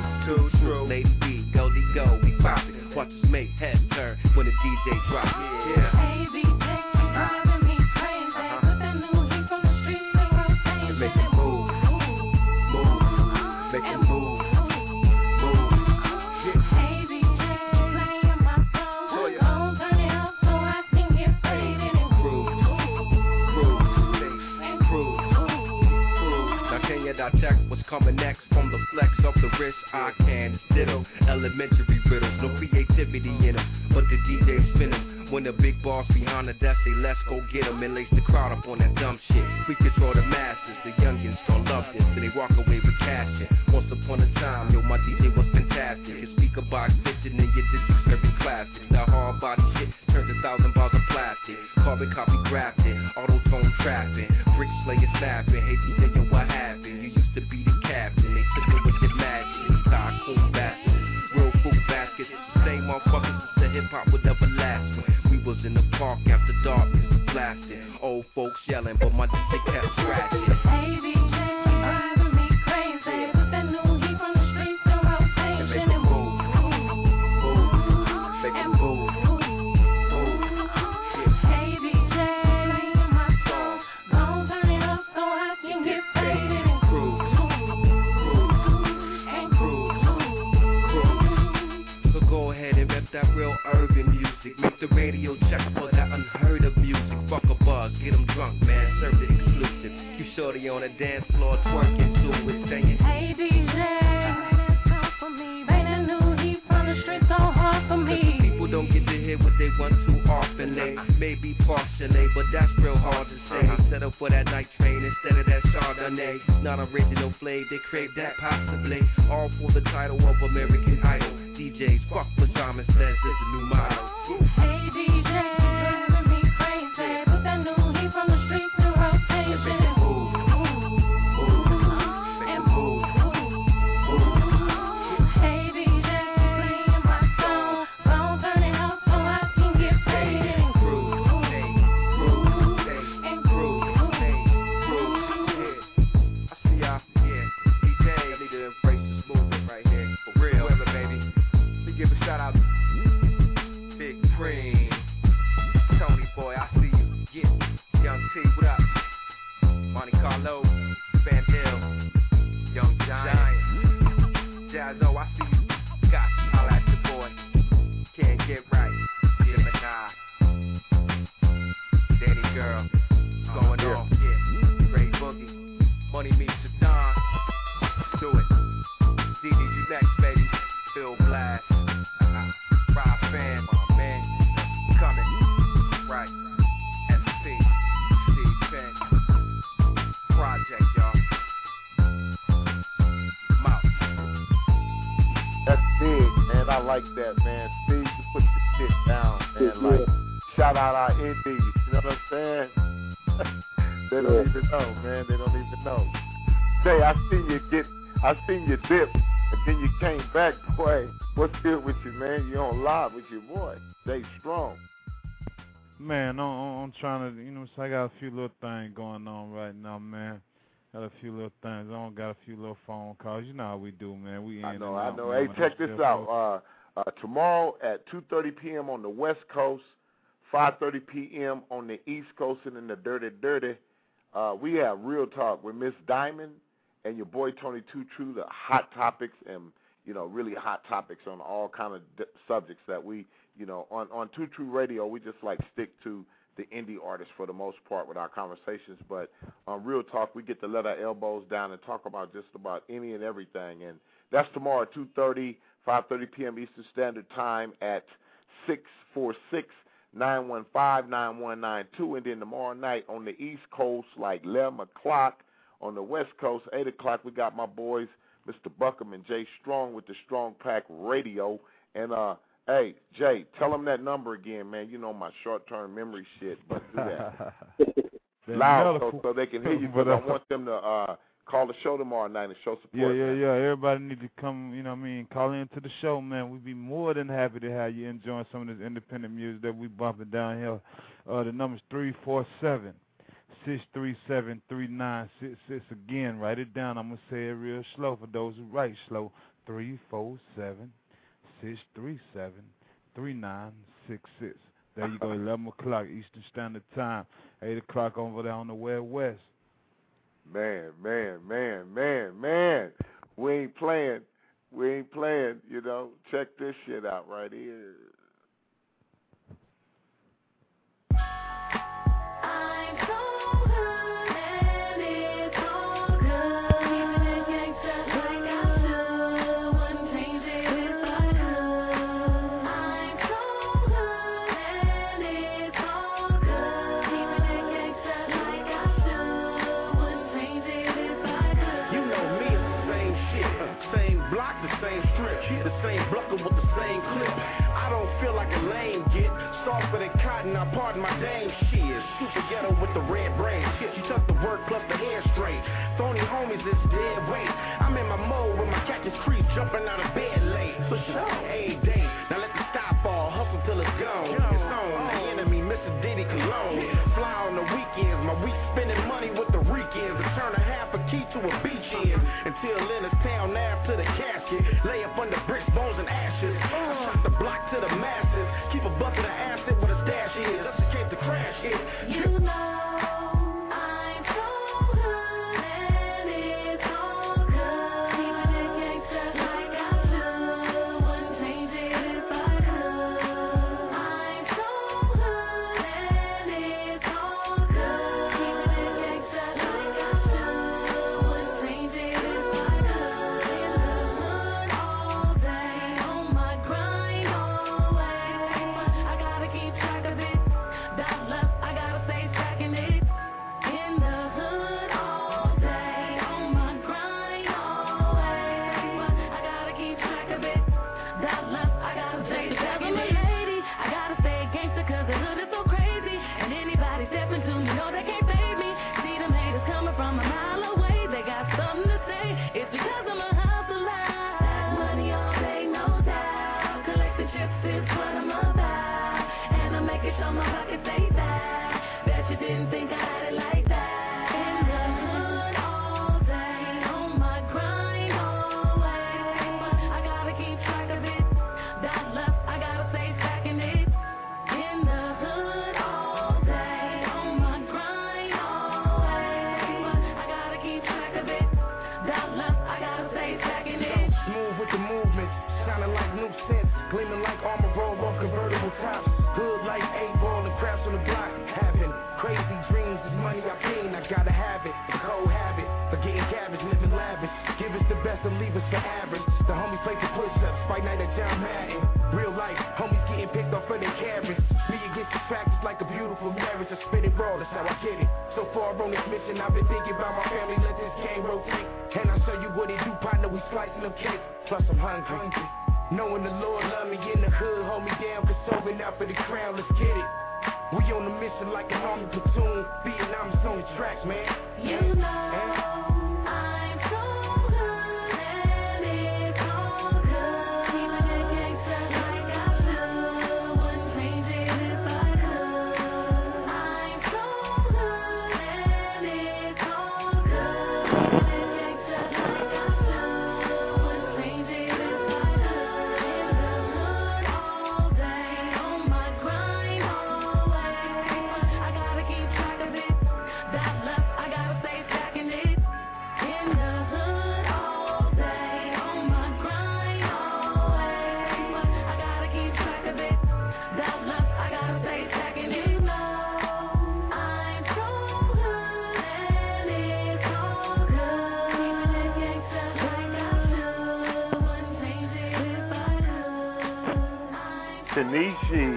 check what's coming next from the flex of the wrist. I can ditto elementary riddles, no creativity in them, but the DJ spin 'em. When the big boss behind the desk say let's go get 'em and lace the crowd up on that dumb shit. We control the masses, the youngins don't love this, so they walk away with cash. Once upon a time, yo, my DJ was fantastic. His speaker box bitchin' and your digits very classic. The hard body shit turns 1,000 bars of plastic. Carbon copy grafted, auto-tone trapping, brick slayer snapping. Hey DJ, yo, what happened? You used to be the captain, they took it with your magic. Tycoon bastards, real fruit baskets, the same motherfuckers as the hip-hop would ever last. We was in the park after dark, blasting. Old folks yelling, but my DJ kept scratching. Hey, DJ, driving me crazy. Put that new heat from the streets in rotation and move, and move. Hey, DJ, playing my song. Don't turn it up so I can get faded and cruise, and cruise. So go ahead and rep that real urban music. Make the radio check for that unheard of music. Fuck a buzz, get 'em drunk, man. Serve the exclusive. You shorty on the dance floor twerking to it, saying, hey DJ, come for me. Bring that new heat from the streets so hard for me. People don't get to hear what they want too often. They may be partially, but that's real hard to say. Set up for that night train instead of that Chardonnay. Not original flavor, they crave that possibly. All for the title of American Idol. DJs, fuck what Simon says is a new motto. Hey DJ, driving me crazy. Put that new heat from the streets in rotation and move, and move. Hey DJ, playing my song. Don't turn it up so I can get faded and cruise, and cruise. I see y'all, yeah. DJ, I need to embrace this movement right here. For real, whoever, baby. Let me give a shout out. Big Cream, Tony Boy, I see you. Yeah, Young T, what up? Monte Carlo, Van Hill, Young Giant, Jazzo, I see you. Got you, holla at your boy. Can't get right, Gemini, Danny Girl, what's going on? Yeah, Great Boogie, Money Meets the Don. Do it. DD, you next, baby. Phil Blast. Rob Fan, my man, coming, right, SP, Steve Penn, Project, y'all, Mouse. That's big, man. I like that, man. Steve, you put the shit down, man. Like, shout out our indies, you know what I'm saying? They don't even know, man. They don't even know. Jay, I seen you dip. And then you came back, boy. What's good with you, man? You on live with your boy. Stay strong. Man, I'm trying to, so I got a few little things going on right now, man. Got a few little things. I don't got a few little phone calls. You know how we do, man. We in I know. Man, hey, check this out. Tomorrow at 2:30 p.m. on the West Coast, 5:30 p.m. on the East Coast and in the Dirty, we have Real Talk with Miss Diamond and your boy Tony Too True, the hot topics and, really hot topics on all kind of subjects that we, on Too True Radio, we just like stick to the indie artists for the most part with our conversations. But on Real Talk, we get to let our elbows down and talk about just about any and everything. And that's tomorrow at 2:30, 5:30 p.m. Eastern Standard Time at 646-915-9192. And then tomorrow night on the East Coast, like 11 o'clock. On the West Coast, 8 o'clock, we got my boys, Mr. Buckham and Jay Strong with the Strong Pack Radio. And, hey, Jay, tell them that number again, man. You know my short-term memory shit, but do that. Loud so they can hear you, but I want them to call the show tomorrow night and show support. Yeah. Everybody need to come, call into the show, man. We'd be more than happy to have you enjoying some of this independent music that we bumping down here. The number's 347-637-3966. Again, write it down. I'm going to say it real slow for those who write slow. 347-637-3966. There you go, 11 o'clock Eastern Standard Time, 8 o'clock over there on the Way West. Man. We ain't playing, Check this shit out right here. I'm so good and it's all good. block, the same strip, the same blocker with the same clip. I don't feel like a lame get softer than cotton. I pardon my dame. She is super ghetto with the red brain. She took the work plus the hair straight. Phony homies is dead weight. I'm in my mode with my cactus creep, jumping out of bed late. Push it up every day. Now let the stop fall, hustle till it's gone. It's on. The enemy, Mr. Diddy Cologne. Fly on the weekends. My week spending money with the weekends. To turn a half a key to a beach end. Until Leonard's town nav to the casket. Lay up under bricks, bones, and ashes. I shot the block to the masses. Keep a bucket of acid where the stash is. Just in case the crash hit. You know I'm so good and it's all good. Even if gangsta like I should, wouldn't change it if I could. I'm so good and it's all good. Even if gangsta like I should, wouldn't change it if I could. In the hood all day, on my grind always. I gotta keep track of it. Dot left, I gotta stay tracking it. In the hood all day, on my grind always. I gotta keep track of it. Dot left, I gotta stay tracking it. Lady, I gotta stay gangster 'cause the hood is so crazy. And anybody stepping to me, know they can't fade me. See them haters coming from a mile away. They got something to say. It's because I'm a hustler. Stack money all day, no doubt. Collecting chips is what I'm about. And I'm making sure my pockets stay fat. Bet you didn't think I had it like that. In the hood all day, on my grind always. I gotta keep track of it. Dot left, I gotta stay tracking it. In the hood all day, on my grind always. I gotta keep track of it. Dot left, I gotta stay tracking it. Smooth with the movement, sounding like new sense, gleaming like armor roll off convertible tops. Hood like 8-ball and craps on the block. Having crazy dreams, this money I peen, I gotta have it. The cold habit of getting cabbage, living lavish. Give us the best and leave us for average. The homies play for push-ups, fight night at John Madden. Real life, homies getting picked off for their carrots. Me against the fact it's like a beautiful marriage. I spit it raw, that's how I get it. So far on this mission, I've been thinking about my family, let this game rotate. And I'll show you what it do, partner, we slicing them cakes. Plus I'm hungry. Knowing the Lord love me in the hood, hold me down, cause serving out for the crown, let's get it. We on the mission like an army platoon, Vietnam is on the tracks, man. You know I'm so good and it's all good. Even if gangsta like I should, wouldn't change it if I could. I'm so good and it's all good. Even if gangsta like I should, wouldn't change it if I could. In the hood all day, on my grind always. I gotta keep track of it. Dot left, I gotta stay tracking it. In the hood all day, on my grind always. I gotta keep track of it. Dot left, I gotta stay tracking it. You know I'm so good and it's all good. Even if gangsta like I should, wouldn't change it if I could. Tanishi,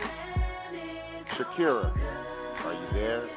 Shakira, are you there?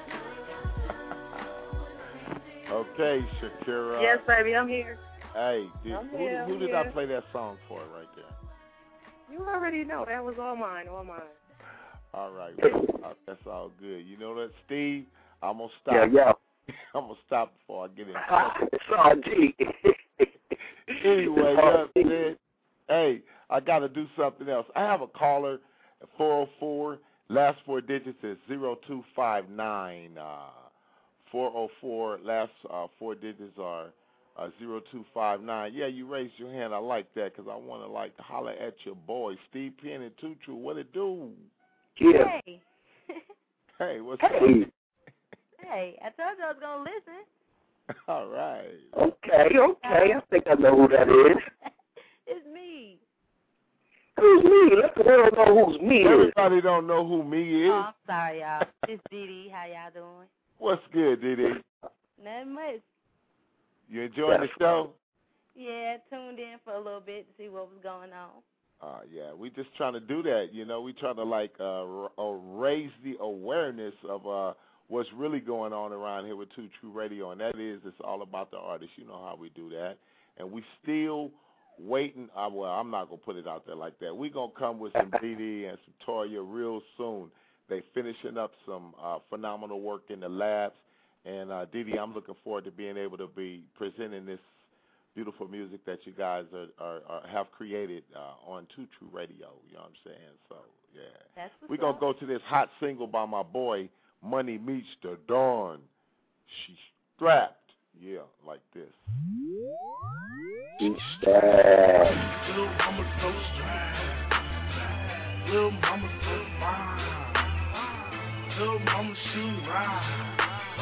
Okay, Shakira. Yes, baby, I'm here. Hey, I'm here, who I'm did I here. play that song for right there? You already know that was all mine, all mine. All right, well, that's all good. You know that, Steve? I'm gonna stop. Yeah. I'm gonna stop before I get in. It's all G. Anyway, man. Hey, I got to do something else. I have a caller at 404. Last four digits is 0259. 404. Last four digits are 0259. Yeah, you raised your hand. I like that because I want to holler at your boy, Steve Penn and Too True. What it do? Yeah. Hey. Hey, what's Hey. up? Hey, I told you I was going to listen. All right. Okay. I think I know who that is. It's me. Who's me? Let the world know who's me is. Everybody don't know who me is. Oh, I'm sorry, y'all. It's Dee. How y'all doing? What's good, Didi? Nothing much. You enjoying the show? Yeah, tuned in for a little bit to see what was going on. Yeah, we just trying to do that. You know, we trying to raise the awareness of what's really going on around here with Too True Radio, and that is it's all about the artist. You know how we do that. and we still waiting. Well, I'm not gonna put it out there like that. We're gonna come with some DD and some Toya real soon. They finishing up some phenomenal work in the labs, and DD, I'm looking forward to being able to be presenting this beautiful music that you guys have created on Two True Radio. You know what I'm saying? So yeah, we're gonna go to this hot single by my boy Money Meets the Dawn. She's strapped. Yeah, like this. She's strapped. Little mama so strapped. Little mama so fine. Little mama she ride.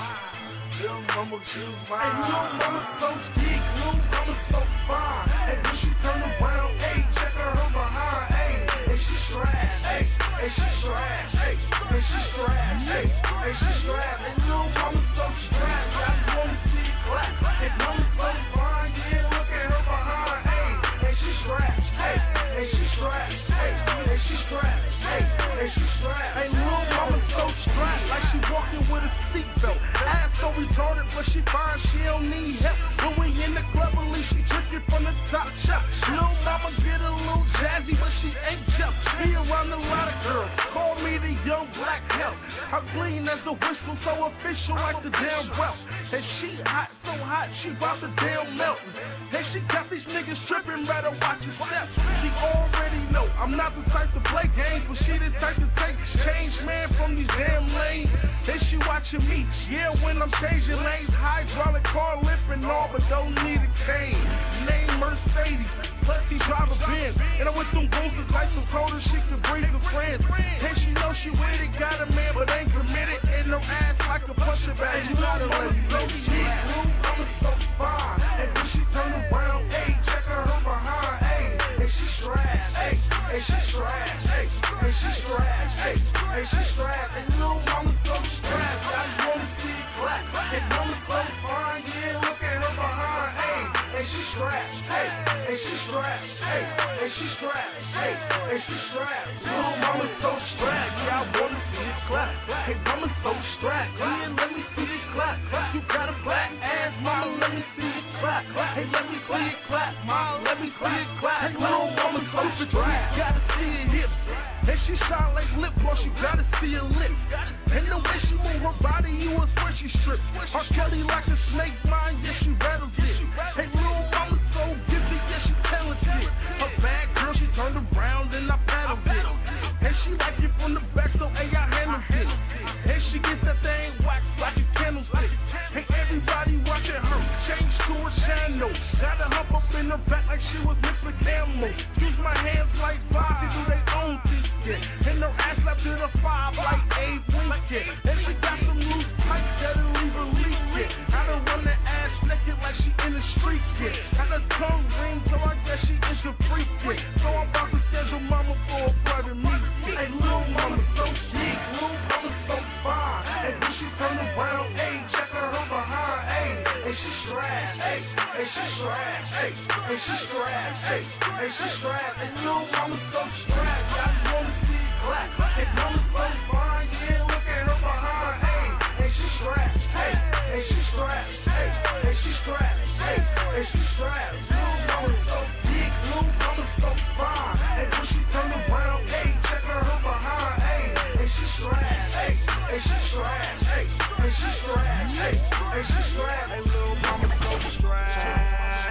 Little mama she ride. Hey, little mama so thick. Little mama so fine. Hey, when she turn around, hey, check her behind. Hey, and she strapped. Hey, and she strapped. Hey, and she strapped. Hey, and she strapped. And little mama so strapped. I just wanna see it clap. And mama so fine. Yeah, look at her behind. Hey, and she strapped. Hey, and she strapped. Hey, and she strapped. Hey, and she strapped. Hey, little mama so strapped like she walking with a seatbelt. Ass so retarded, but she fine, she don't need help. When we in the club, at least she drinking from the top shelf. Little mama get a little jazzy, but she ain't jump. Be around a lot of girls, call me the young black help. I'm clean as a whistle, so official like the damn well. And she hot, so hot, she bout to damn melt. And she got these niggas tripping, better watch your steps. She already know I'm not the type to play games, but she the type to take change, man, from these damn lanes. And she watching me, yeah, when I'm changing lanes. Hydraulic car lift and all, but don't need a cane. Name Mercedes, plus she drive a Benz. And I'm with them boosters like some told her she could bring some friends. And she know she with it, got a man, but ain't committed. And no ass like a pusher bag, you gotta let me know she I'm so fine. And when she turn around, hey, check her behind, hey, and she strapped, hey, and she strapped, hey, and she strapped, hey, and she strapped. And little mama so strapped, I just wanna see it clap. And mama so fine, yeah, look at her behind, hey, and she strapped, hey, and she strapped, hey, and she strapped, hey, and she strapped. Little mama so strapped, yeah, I wanna see it clap. Hey, mama so strapped, yeah, let me see it clap. You got a black ass, mama, let me see it clap. Hey, let me see it clap, mama, let me see it clap. Hey, little mama so strapped, gotta see it hips. And she shine like lip gloss, you gotta see her lips. And the way she move her body, you would swear she stripped. Her Kelly like a snake mine, yeah, she rattles it. Hey, little mama so gifted, yeah, she talented. Her bad girl, she turned around and I paddled it. And she like it from the back, so hey, I handled it. And she gets that thing whacked like a candlestick. Hey, everybody watching her, change to a channel. Gotta hump up in her back like she was Mr. Camel. Use my hands like Bobby, do they own things, yeah. And her ass up to the 5 like Abe Lincoln. And she got some loose pipes that'll leave her leaking. I don't run the ass naked like she in the street, yeah. Got a tongue ring, so I guess she is a freak, yeah. So I'm about to schedule mama for a brother meet, yeah. Hey, little mama so sick, little mama so fine. And when she turn around, hey, check her behind, hey, and she strapped, hey, and she strapped, hey, and she strapped, hey, and she strapped. And little mama so strapped, I just wanna see it clap. And mama so fine, yeah, look at her behind, hey, and she strapped, hey, and she strapped, hey, and she strapped, hey, and she strapped. Little mama so big, little mama so fine. And when she turn around, hey, check her behind, hey, and she strapped, hey, and she strapped, hey, and she strapped, hey, and she strapped. And little mama so strapped.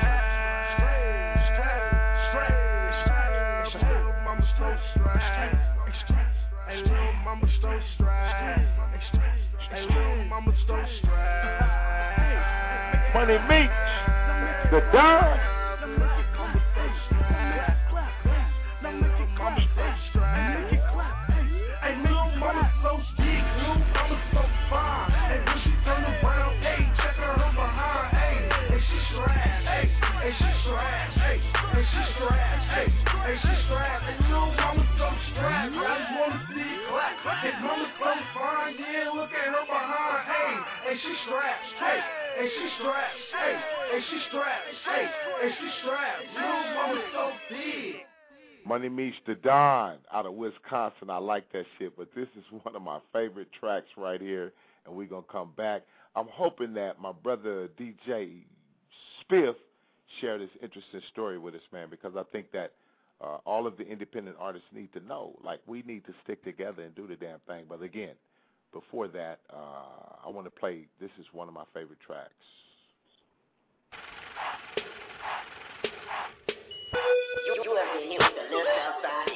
Hey, little mama so strapped. Hey, little mama so strapped. Money Meets the Dawn. Hey, little mama so sick, little mama so fine. And when she turn around, hey, check her behind, hey, and she strapped, hey, and she strapped, hey, and she strapped, hey, and she strapped. And little mama so strapped, I just wanna see it clap. And mama so fine, yeah, look at her behind, hey, and she strapped, hey, and she strapped, hey, and she strapped, hey, and she strapped. Little mama so big. Money Meets the Dawn out of Wisconsin. I like that shit, but this is one of my favorite tracks right here, and we're going to come back. I'm hoping that my brother DJ Spiff share this interesting story with us, man, because I think that all of the independent artists need to know, like, we need to stick together and do the damn thing. But again, before that, I want to play, this is one of my favorite tracks. You have been here with the left outside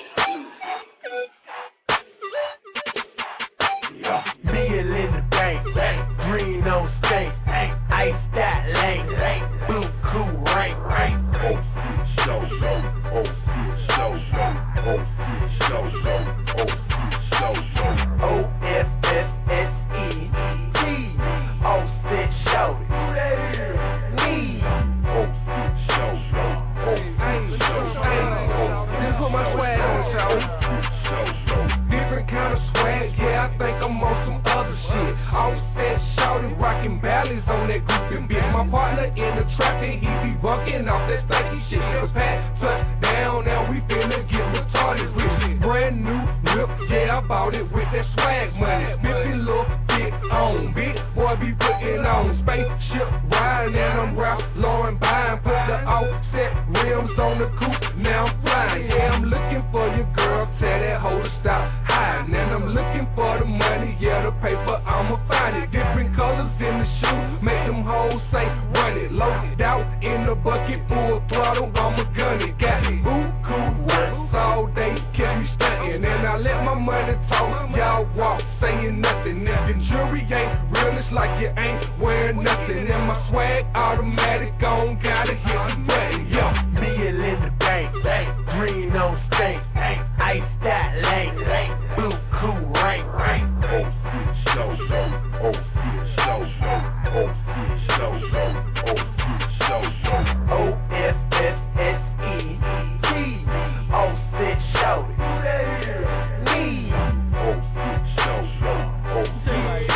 exclusive. Deal in the bank, green on steak, ice that lane, blue cool rank, oh shit, show, oh shit, show, oh shit, show, oh shit, show, O-F-F-S-E-T, oh shit, show, me, oh shit, show, oh shit, show, Just put my swag on, show. Different kind of swag, yeah, I think I'm on some other shit. Offset, shouting, rocking ballies on that goofy bitch. My partner in the trap and he be bucking off that stanky shit. The pack touchdown, now we finna get retarded with it. Brand new whip, yeah, I bought it with that swag money. Bippy little bit on, big boy be putting on spaceship riding and I'm Ralph Lauren buying. Put the offset rims on the coupe, now I'm flying. Yeah, I'm looking for your girl, tell that hoe to stop hiding. And I'm looking for the money, yeah, the paper, I'ma find it. Different colors in the shoe, make them hoes say run it. Loaded out in the bucket, full throttle, I'ma gun it. Got it, ooh, cool works all day, keep me stunting. And I let my money talk, y'all walk saying nothing. If your jewelry ain't real, it's like you ain't wearing nothing. And my swag automatic, on, gotta hit the button, yo. deal in the bank, green on steak, ice that lane, blue cool rank, oh shit, show, oh shit, show, oh shit, show, oh shit, show, O-F-F-S-E-T, oh shit, show, me, oh shit, show, oh shit,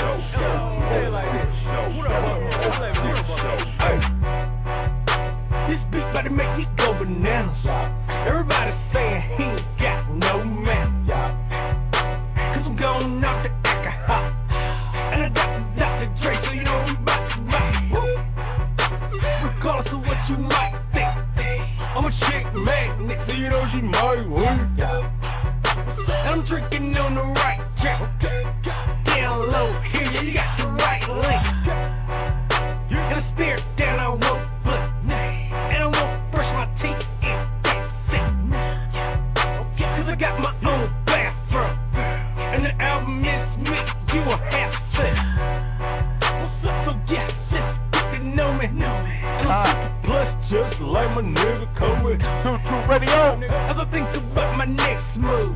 this beat about to make you go bananas. Everybody saying he ain't got no man. Cause I'm going off the alcohol. And I got the Dr. Dre, so you know we about to rock. Regardless of what you might think, I'm a chick magnet, so you know she might win. And I'm drinking on the right track. Down low here, you got the right link. And I stare down, I won't look. And I won't brush my teeth and that's it. Cause I got my own bathroom. And the album is me, you will have to. So yeah, just get to know me. And I'm plus just like my nigga coming. True Radio. As I think about my next move.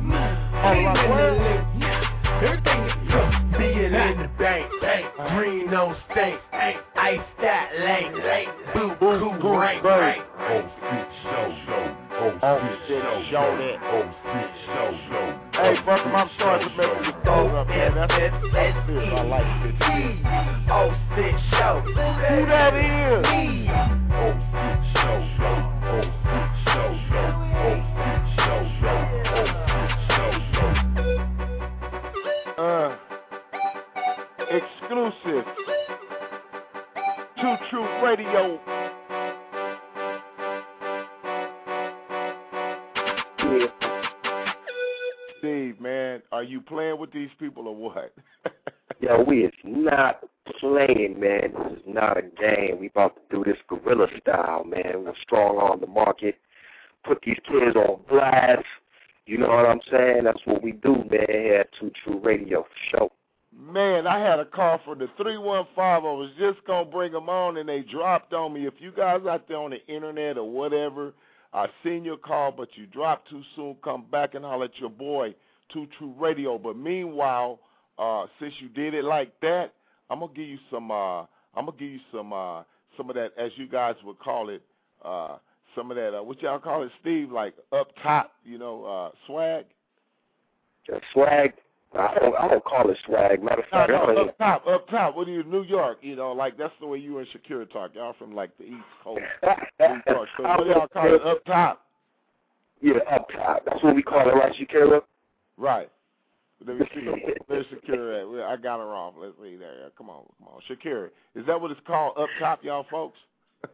Everything is good. Deal in the bank, green on steak, ice that lane, blue cool rank, oh shit, show, oh shit, show that, oh shit, show. Hey, brother, I'm starting to make you throw up, man. That's it. I like it. Oh shit, show. Who that is? Me. Oh shit, show, oh shit, show, oh shit, show, oh shit, show. Exclusive. Two True Radio. Steve, man, are you playing with these people or what? Yo, we is not playing, man. This is not a game. We about to do this guerrilla style, man. We're strong on the market. Put these kids on blast. You know what I'm saying? That's what we do, man, here at Two True Radio for sure. Man, I had a call from the 315. I was just going to bring them on, and they dropped on me. If you guys out there on the internet or whatever, I seen your call, but you dropped too soon. Come back and holler at your boy, Two True Radio. But meanwhile, since you did it like that, I'm gonna give you some. Some of that, as you guys would call it. Some of that. What y'all call it, Steve? Like up top, swag. Swag. I don't call it swag. Matter of fact, up top. What are you, New York? Like that's the way you and Shakira talk. Y'all from like the East Coast, New York. So what do y'all call it, up top? Yeah, up top. That's what we call it, right, Shakira? Right. Let me see. Where's Shakira at? I got her off. Let's see there. Come on. Shakira. Is that what it's called, up top, y'all folks?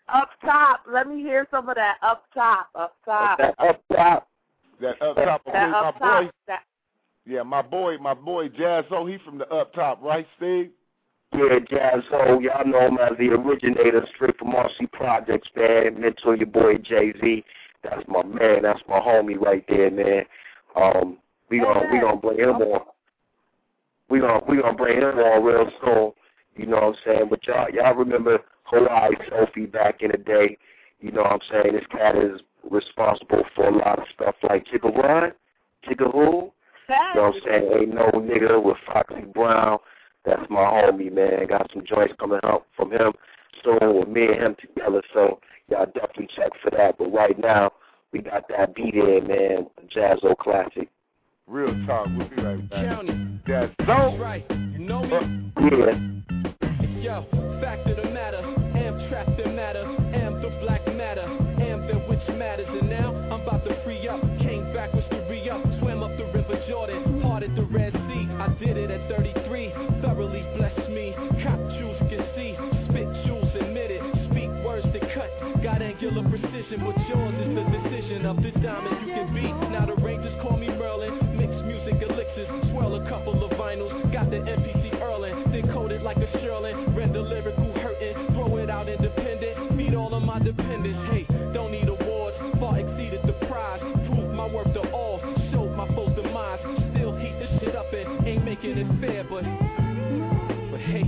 Up top. Let me hear some of that up top. Up top. That up top. That up top. Okay, That up top. Yeah, my boy Jazzo, he from the up top, right, Steve? Yeah, Jazzo, y'all know him as the originator, straight from RC Projects, man. Mentor your boy Jay-Z. That's my man. That's my homie right there, man. We gonna bring him on. We gonna bring him on real soon. You know what I'm saying? But y'all remember Hawaii Sophie back in the day? You know what I'm saying? This cat is responsible for a lot of stuff like Kick a Run, Kick a Who. You know what I'm saying? Ain't No Nigga with Foxy Brown. That's my homie, man. Got some joints coming up from him soon with me and him together. So y'all definitely check for that. But right now, we got that beat in, man. The Jazzo classic. Real talk. We'll be right back. County. Jazzo. Right. You know me? Yeah. Yo, fact of the matter. Am trapped in matter. Am the black matter. Am that which matters. And now I'm about to free up. Came backwards to re-up. Swam up the River Jordan. Parted the Red Sea. I did it at 33. Thoroughly blessed me. Cop jewels can see. Spit jewels admit it. Speak words that cut. Got angular precision. But yours is the decision of the diamond you can be. Now the Rangers call me Merlin. Mixed music elixirs. Swirl a couple of vinyls. Got the MPC Erlin. Then coated like a Sherlin. Render lyrical hurting. Throw it out independent. Meet all of my dependents. Hey, don't need awards. Far exceeded the prize. Prove my worth to all. Showed my foes demise. Still heat this shit up and ain't making it fair, but hey.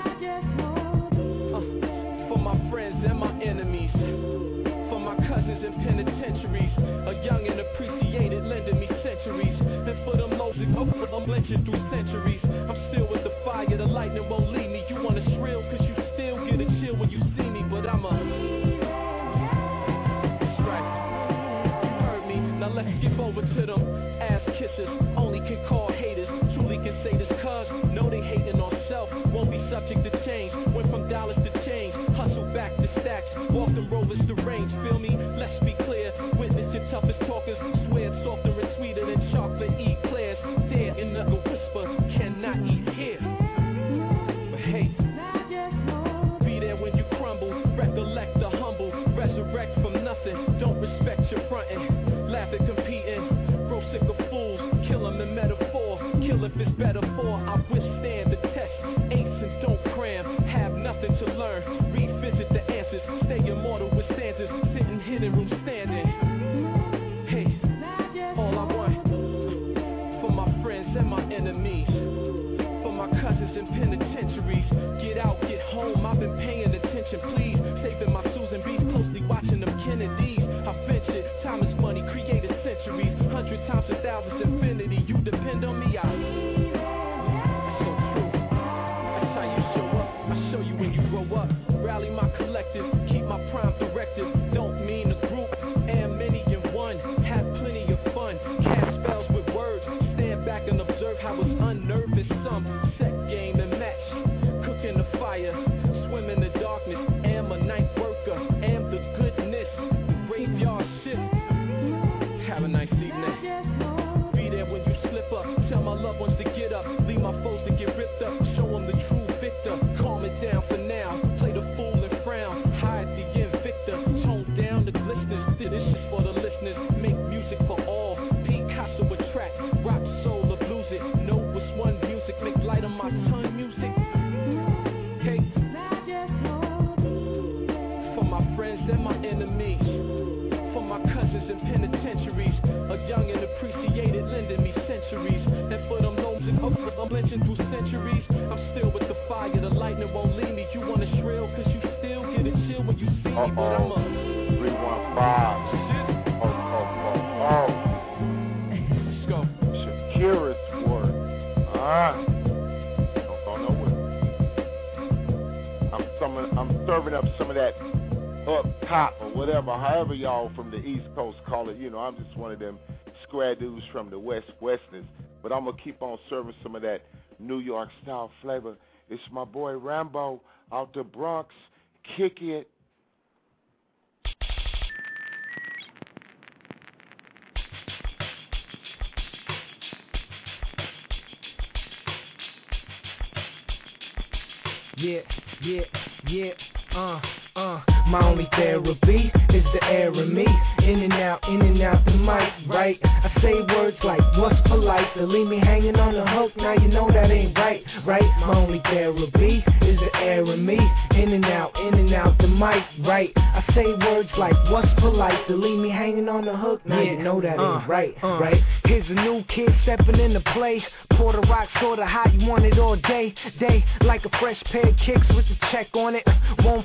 For my friends and my enemies. For my cousins in penitentiaries. A young and appreciated lending me centuries. And for them lows that I'm lynching through centuries. I'm still with the fire, the lightning won't leave me. You wanna shrill cause you still get a chill when you see me. But I'm a... That's right. You heard me. Now let's skip over to them ass kissers. Only can call haters. Truly can say this cause know they hating on self. Won't be subject to change. Went from dollars to change. Hustle back to stacks. Walk them rovers to range. Feel me? Let's be clear. Witness your toughest talkers. Swear it's softer and sweeter than chocolate eclairs. Dare in the whisper. Cannot eat here. But hey. Be there when you crumble. Recollect the humble. Resurrect from nothing. Don't respect your frontin'. Laugh at competing. Grow sick of fools. Kill 'em in metaphor. Kill if it's better for. I withstand the test. Ace and don't cram. Have nothing to learn. Revisit the answers. Stay immortal with stanzas. Sitting hidden room standing. Hey, all I want for my friends and my enemies. For my cousins in penitentiaries. Get out, get home. I've been paying attention, please. Saving my Susan B's. Closely watching them Kennedys. I ventured. Time is money. Created centuries. 100 times 1,000's infinity. You depend on me. That's so true. That's how you show up. I show you when you grow up. Rally my collective. Keep my prime directive. Don't mean a group. And many in one. Have plenty of fun. Cast spells with words. Stand back and observe how it's unnerved as some. Set game and match. Cook in the fire. Swim in the darkness. Am a night worker. Am the goodness. Graveyard shift. Have a nice evening. Be there when you slip up. Tell my loved ones to get up. Leave my foes to get ripped up. Show them the true victor. Calm it down for now. Play the fool and frown. Hide the invictor. Tone down the glisteners. This is for the listeners. Make music for all. Picasso attract. Rock, soul, or blues it. Know what's one music. Make light on my tongue music. Hey. For my friends and my enemies. For my cousins in penitentiaries. A young and appreciated lending me centuries. And for them loans and I'm lynching through centuries. I'm still with the fire, the lightning won't leave me. You wanna shrill cause you still get a chill when you see me. But I'm a 315. Let's go. Shakira's word. Don't go nowhere. I'm serving up some of that up top or whatever, however y'all from the East Coast call it. You know, I'm just one of them square dudes from the Westness. But I'm going to keep on serving some of that New York style flavor. It's my boy Rambo out the Bronx. Kick it. Yeah, My only therapy is the air in me. In and out the mic, right? I say words like, what's polite? They leave me hanging on the hook, now you know that ain't right, right? My only therapy is the air in me. In and out the mic, right? I say words like, what's polite? They leave me hanging on the hook, now you know that ain't right, right? Here's a new kid stepping into play. Pour the rock sorta hot, you want it all day, like a fresh pair of kicks with a check on it.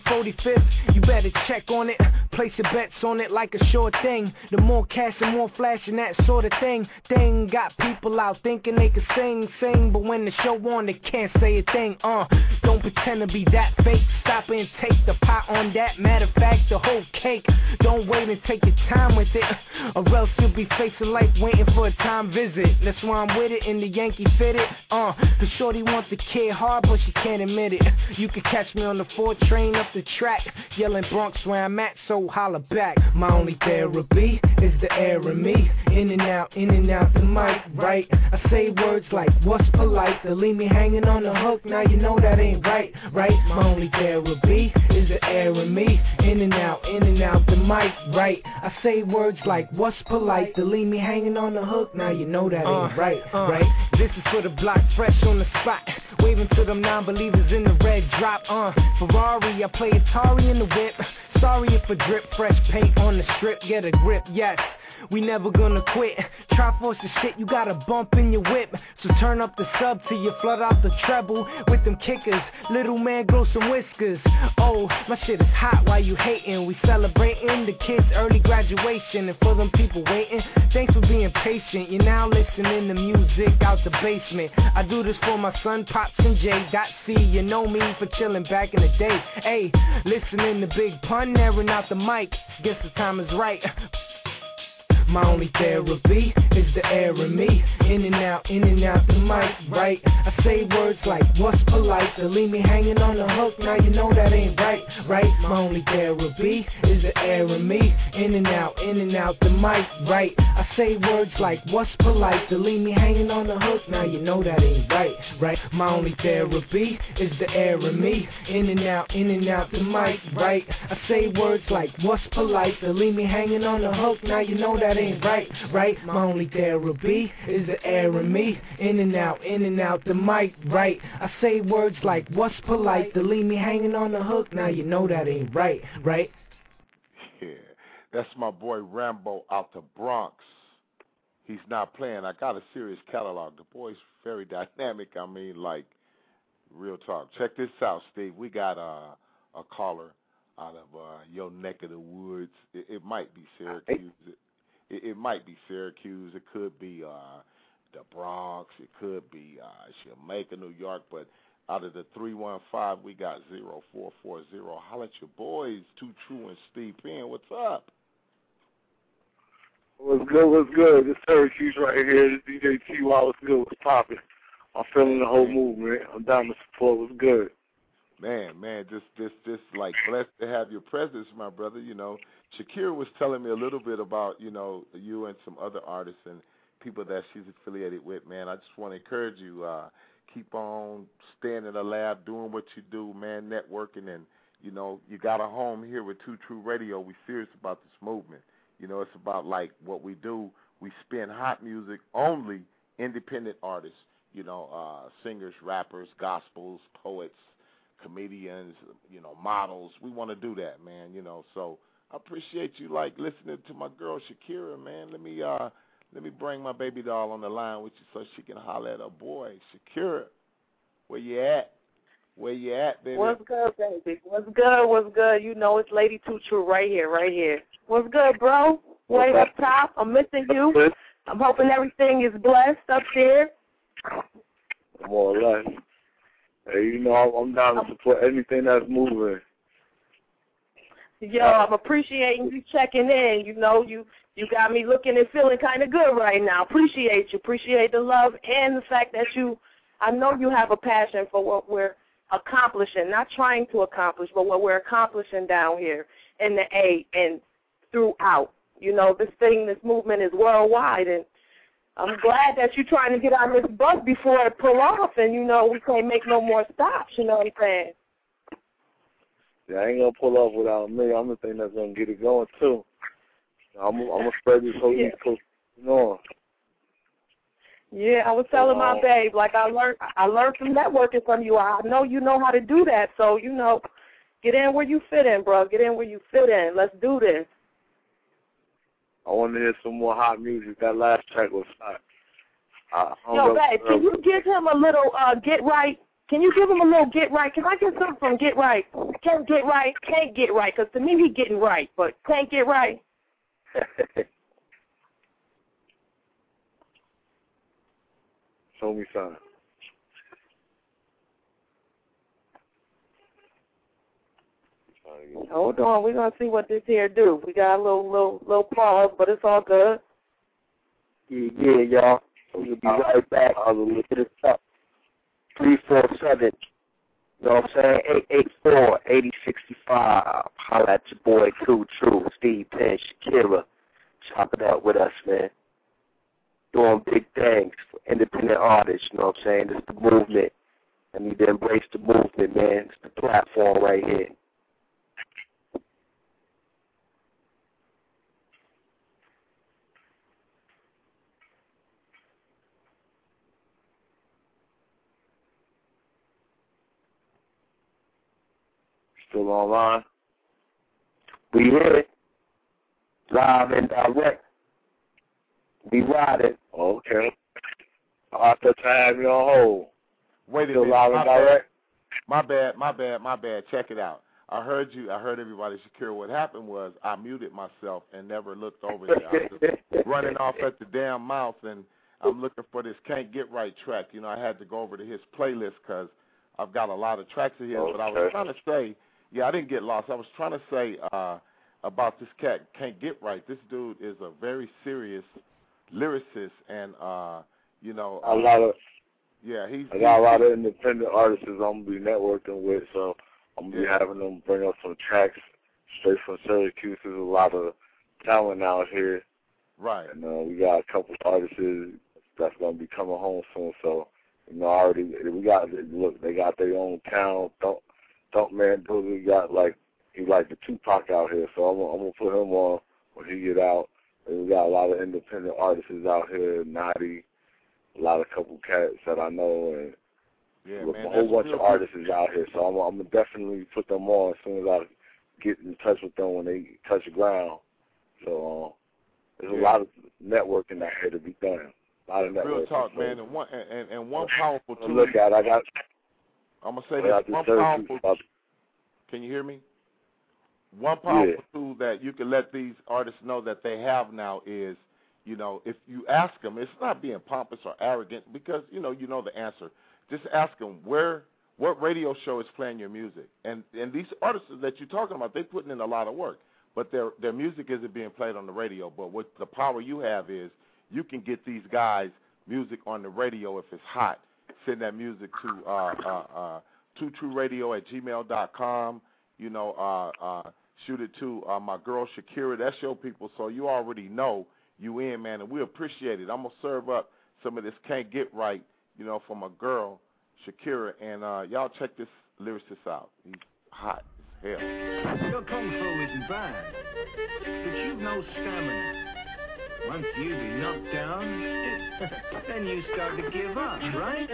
145th, you better check on it. Place your bets on it like a sure thing. The more cash, the more flash and that sort of thing. Got people out thinking they can sing, but when the show on, they can't say a thing. Don't pretend to be that fake. Stop and take the pot on that. Matter of fact, the whole cake. Don't wait and take your time with it, or else you'll be facing life waiting for a time visit. That's why I'm with it in the Yankee fitted. Cause shorty wants the kid hard, but she can't admit it. You can catch me on the 4 train up the track, yelling Bronx where I'm at, so holla back. My only therapy is the air in me. In and out the mic, right? I say words like, what's polite? They leave me hanging on the hook, now you know that ain't right, right? My only therapy is the air in me. In and out the mic, right? I say words like, what's polite? They leave me hanging on the hook, now you know that ain't right, right? This is for the block, fresh on the spot, waving to them non-believers in the red drop. Ferrari, I play Atari in the whip. Sorry if I drip, fresh paint on the strip, get a grip, yes. We never gonna quit. Try force the shit, you got a bump in your whip. So turn up the sub till you flood out the treble with them kickers. Little man, grow some whiskers. Oh, my shit is hot while you hating. We celebrating the kids' early graduation. And for them people waiting, thanks for being patient. You're now listening to music out the basement. I do this for my son, Pops and J.C. You know me for chilling back in the day. Hey, listening to Big Pun, airing out the mic. Guess the time is right. My only therapy is the air in me. In and out the mic, right? I say words like, what's polite? They leave me hanging on the hook, now you know that ain't right, right? My only therapy is the air in me. In and out the mic, right? I say words like, what's polite? They leave me hanging on the hook, now you know that ain't right, right? My only therapy is the air in me. In and out the mic, right? I say words like, what's polite? They leave me hanging on the hook, now you know that ain't right, right? My only therapy is the air in me. In and out the mic, right? I say words like, what's polite? They leave me hanging on the hook, now you know that ain't right, right? Yeah, that's my boy Rambo out the Bronx. He's not playing. I got a serious catalog. The boy's very dynamic. I mean, like, real talk. Check this out, Steve. We got a caller out of your neck of the woods. It might be Syracuse. It might be Syracuse. It could be the Bronx. It could be Jamaica, New York. But out of the 315, we got 0440. Holla at your boys, Too True and Steve Penn. What's up? What's good? This Syracuse right here. This DJ T.Y. What's good? What's poppin'? I'm feeling the whole movement. I'm down to support. What's good? Man, just like blessed to have your presence, my brother. You know, Shakira was telling me a little bit about, you know, you and some other artists and people that she's affiliated with, man. I just want to encourage you, keep on staying in the lab, doing what you do, man, networking, and, you know, you got a home here with Too True Radio. We're serious about this movement. You know, it's about, like, what we do. We spin hot music, only independent artists, you know, singers, rappers, gospels, poets, comedians, you know, models. We want to do that, man, you know. So I appreciate you, like, listening to my girl Shakira, man. Let me bring my baby doll on the line with you so she can holler at her boy. Shakira, where you at? Where you at, baby? What's good, baby? What's good? You know it's Lady Too True right here. What's good, bro? Way up top. I'm missing you. I'm hoping everything is blessed up there. More or less. Hey, you know, I'm down to support anything that's moving. Yo, I'm appreciating you checking in. You know, you got me looking and feeling kind of good right now. Appreciate you. Appreciate the love and the fact that I know you have a passion for what we're accomplishing, not trying to accomplish, but what we're accomplishing down here in the A and throughout. You know, this movement is worldwide, and I'm glad that you're trying to get on this bus before it pull off, and, you know, we can't make no more stops, you know what I'm saying? Yeah, I ain't gonna pull off without me. I'm the thing that's gonna get it going too. I'm gonna spread this whole East Coast on. Yeah, I was telling my babe, like I learned from networking from you. I know you know how to do that, so get in where you fit in, bro. Get in where you fit in. Let's do this. I want to hear some more hot music. That last track was hot. Yo, babe, can you give him a little Get Right? Can you give him a little Get Right? Can I get something from Get Right? Can't get right, because to me he getting right, but can't get right. Show me something. Hold on, we're gonna see what this here do. We got a little pause, but it's all good. Yeah, y'all. We'll be right back. I'll look at it up. 347. You know what I'm saying? 884-8065. Holla at your boy Too True, Steve Penn, Shakira. Chop it up with us, man. Doing big things for independent artists, you know what I'm saying? It's the movement. I need to embrace the movement, man. It's the platform right here. Still online? We here. Live and direct. We riding. Okay. I'll have to have you on hold. Wait a Still minute. live and direct? My bad. Check it out. I heard everybody, Shakira. What happened was I muted myself and never looked over there. I was just running off at the damn mouth, and I'm looking for this Can't Get Right track. I had to go over to his playlist because I've got a lot of tracks of his. Okay. But I was trying to say, I didn't get lost. I was trying to say about this cat Can't Get Right. This dude is a very serious lyricist, and I got a lot of independent artists I'm gonna be networking with, so I'm gonna be having them bring up some tracks straight from Syracuse. There's a lot of talent out here, right? And we got a couple of artists that's gonna be coming home soon. So they got their own town. Thump Man Dooley got he's like the Tupac out here. So I'm gonna put him on when he get out. And we got a lot of independent artists out here, Naughty, a couple cats that I know, and a whole bunch of artists out here. So I'm gonna definitely put them on as soon as I get in touch with them when they touch the ground. So there's a lot of networking out here to be done. A lot of networking. Real talk, man. And one powerful tool. Look at I'm gonna say this. One powerful. Can you hear me? One powerful tool that you can let these artists know that they have now is, if you ask them, it's not being pompous or arrogant because you know the answer. Just ask them what radio show is playing your music, and these artists that you're talking about, they're putting in a lot of work, but their music isn't being played on the radio. But what the power you have is you can get these guys music on the radio if it's hot. Send that music to twotrueradio@gmail.com. Shoot it to my girl Shakira. That's your people, so you already know you in, man, and we appreciate it. I'm going to serve up some of this Can't Get Right, for my girl Shakira, and y'all check this lyricist out. He's hot as hell. Your kung fu isn't bad, but you've no stamina. Once you be knocked down, then you start to give up, right?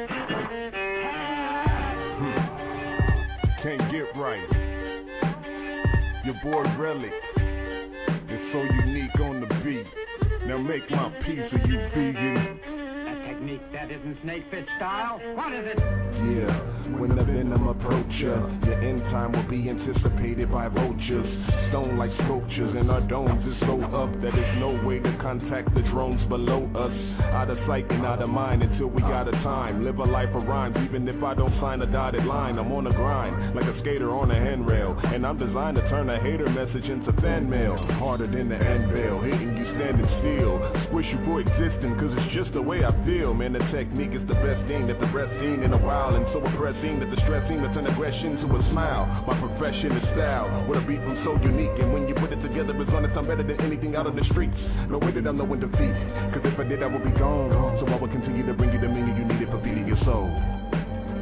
Can't Get Right. Your boy Relic is so unique on the beat. Now make my piece of you vegan. That technique, that isn't snake fit style. What is it? Yeah, when the venom approach ya, your end time will be anticipated by vultures. Stone like sculptures, and our domes is so up that there's no way to contact the drones below us. Out of sight and out of mind until we got a time. Live a life of rhymes, even if I don't sign a dotted line. I'm on a grind, like a skater on a handrail. And I'm designed to turn a hater message into fan mail. Harder than the anvil, hitting you standing still. Squish you for existing, cause it's just the way I feel. Man, the technique is the best thing that the rest seen in a while. And so oppressing that the stress seems to turn aggression to a smile. My profession is style, with a beat from so unique. And when you put it together, it's gonna sound better than anything out of the streets. No way that I'm no in defeat, cause if I did, I would be gone. So I will continue to bring you the meaning you needed for feeding your soul.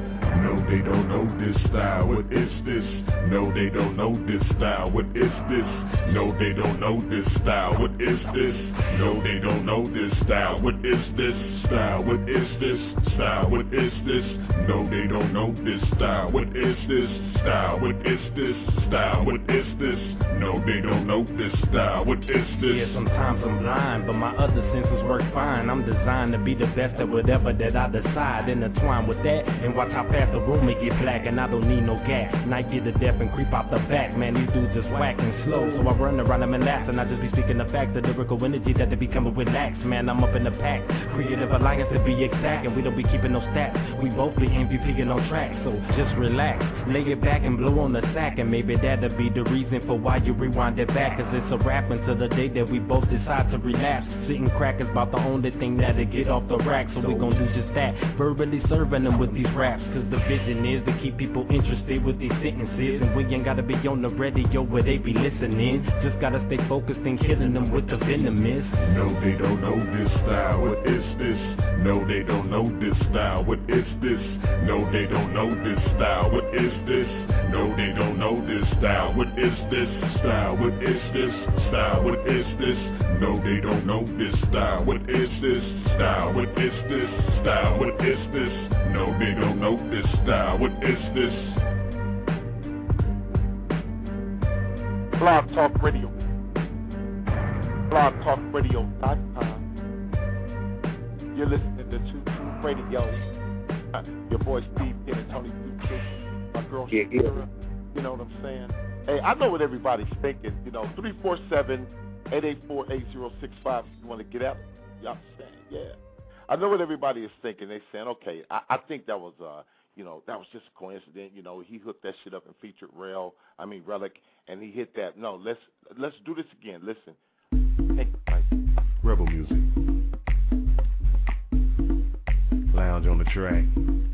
No, they don't know this style. What is this? No, they don't know this style. What is this? No, they don't know this style. What is this? No, they don't know this style. What is this style? What is this style? What is this? No, they don't know this style. What is this style? What is this style? What is this? No, they don't know this style. What is this? Yeah, sometimes I'm blind, but my other senses work fine. I'm designed to be the best at whatever that I decide. Intertwine with that and watch how fast the room may get black. And I don't need no gas. Night get the death and creep out the back. Man, these dudes just whack and slow. So I run around them and laugh, and I just be speaking the facts. The lyrical energy that they be coming with lax. Man, I'm up in the pack. Creative alliance to be exact, and we don't be keeping no stats. We both be MVPing on track. So just relax, lay it back and blow on the sack. And maybe that'll be the reason for why you rewind it back. Cause it's a rap until the day that we both decide to relapse. Sitting crack is about the only thing that'll get off the rack. So we gon' do just that, verbally serving them with these raps. Cause the vision is to keep people interested with these sentences. And we ain't gotta be on the radio where they be listening. Just gotta stay focused and killing them with the venomous. No, they don't know this style. What is this? No, they don't know this style. What is this? No, they don't know this style. What is this? No, they don't know this style. What is this style? What is this style? What is this? No, they don't know this style. What is this style? What is this style? What is this? No, they don't know this style. What is this? Blog Talk Radio. BlogTalkRadio.com. You're listening to Two True Radio. Your boy Steve Penn and Tony Duke. My girl Shakira. You know what I'm saying? Hey, I know what everybody's thinking. 347-884-8065. You want to get out? Y'all saying, yeah. I know what everybody is thinking. They're saying, okay, I think that was that was just a coincidence. He hooked that shit up and featured Relic, and he hit that. No, let's do this again. Listen. Hey, Rebel music. Lounge on the track.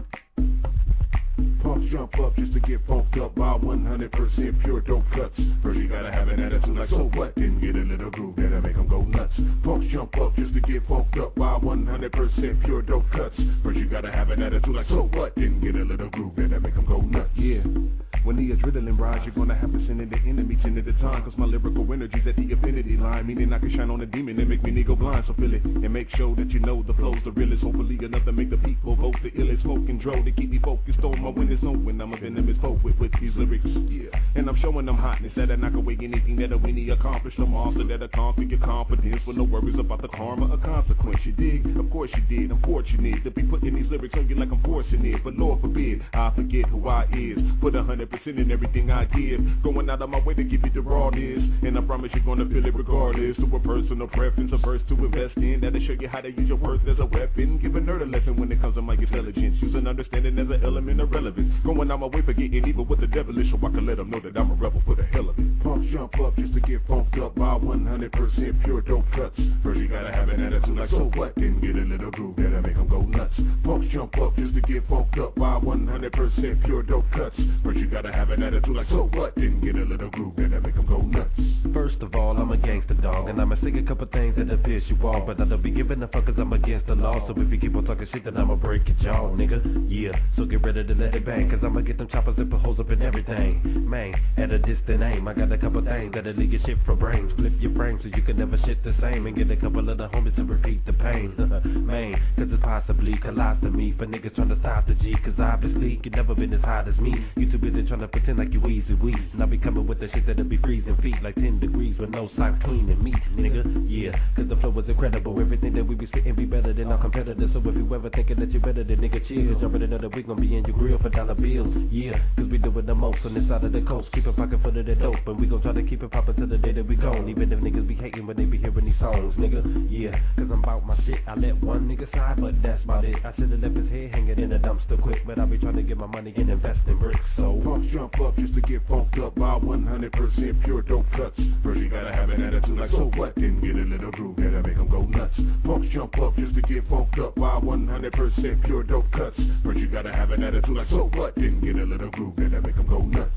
Punks jump up just to get funked up by 100% pure dope cuts. First you gotta have an attitude like so what? Then get a little groove that'll make them go nuts. Punks jump up just to get funked up by 100% pure dope cuts. First you gotta have an attitude like so what? Then get a little groove that'll make them go nuts. Yeah. When the adrenaline rise, you're gonna have to send in the enemy 10 at a time. Cause my lyrical energy's at the affinity line. Meaning I can shine on a demon and make me go blind. So feel it and make sure that you know the flow's the realest. Hopefully enough to make the people vote the illest. Smoking dro to keep me focused on my winners on when I'm a venomous poet with these lyrics. Yeah. And I'm showing them hotness that'll knock away anything that a winnie accomplished. A monster that'll conquer your confidence with no worries about the karma or consequence. You dig? Of course you did. I'm fortunate to be putting these lyrics on you like I'm forcing it. But Lord forbid, I forget who I is. Put 100% in everything I give. Going out of my way to give you the rawness. And I promise you're gonna feel it regardless. To a personal preference, a verse to invest in. That'll show you how to use your words as a weapon. Give a nerd a lesson when it comes to my intelligence. Using understanding as an element of relevance. Going out my way for getting even with the devilish. So I can let them know that I'm a rebel for the hell of it. Punks jump up just to get funked up by 100% pure dope cuts. First you gotta have an attitude like so what? Then get a little groove that'll make them go nuts. Punks jump up just to get funked up by 100% pure dope cuts. First you gotta have an attitude like so what? Then get a little groove that'll make them go nuts. First of all, I'm a gangster dog, and I'ma sing a couple things that'll piss you off. But I don't be giving a fuck cause I'm against the law. So if you keep on talking shit, then I'ma break your jaw, nigga. Yeah, so get ready to let it bang, cause I'ma get them choppers and put holes up in everything. Man, at a distant aim, I got a couple things that'll leave your shit for brains. Flip your brain so you can never shit the same, and get a couple of the homies to repeat the pain. Man, cause it's possibly colostomy for niggas trying to stop the G. Cause obviously, you never been as hot as me. You too busy trying to pretend like you easy weed. And I be coming with the shit that'll be freezing feet like 10 degrees with no socks cleaning me, nigga. Yeah, cause the flow was incredible. Everything that we be spitting be better than our competitors. So if you ever thinking that you're better than nigga, chill. You already know that we gon' be in your grill for dollar bills. Yeah, cause we doing the most on this side of the coast. Keep a pocket full of that dope, and we gon' try to keep it poppin' till the day that we gone. Even if niggas be hating when they be hearing these songs, nigga. Yeah, cause I'm about my shit. I let one nigga slide, but that's about it. I should've left his head hanging in a dumpster quick, but I be trying to get my money and invest in bricks. So punks jump up just to get funked up by 100% pure dope cuts. First you gotta have an attitude like so what? Then get a little groove that'll make them go nuts. Punks jump up just to get funked up by 100% pure dope cuts. First you gotta have an attitude like so what? Then get a little groove that'll make them go nuts.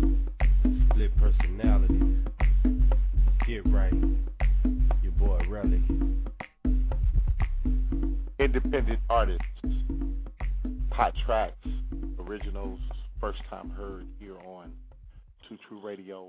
Split personality. Get right. Your boy Relic. Independent artists. Hot tracks. originals, first time heard here on Two True Radio.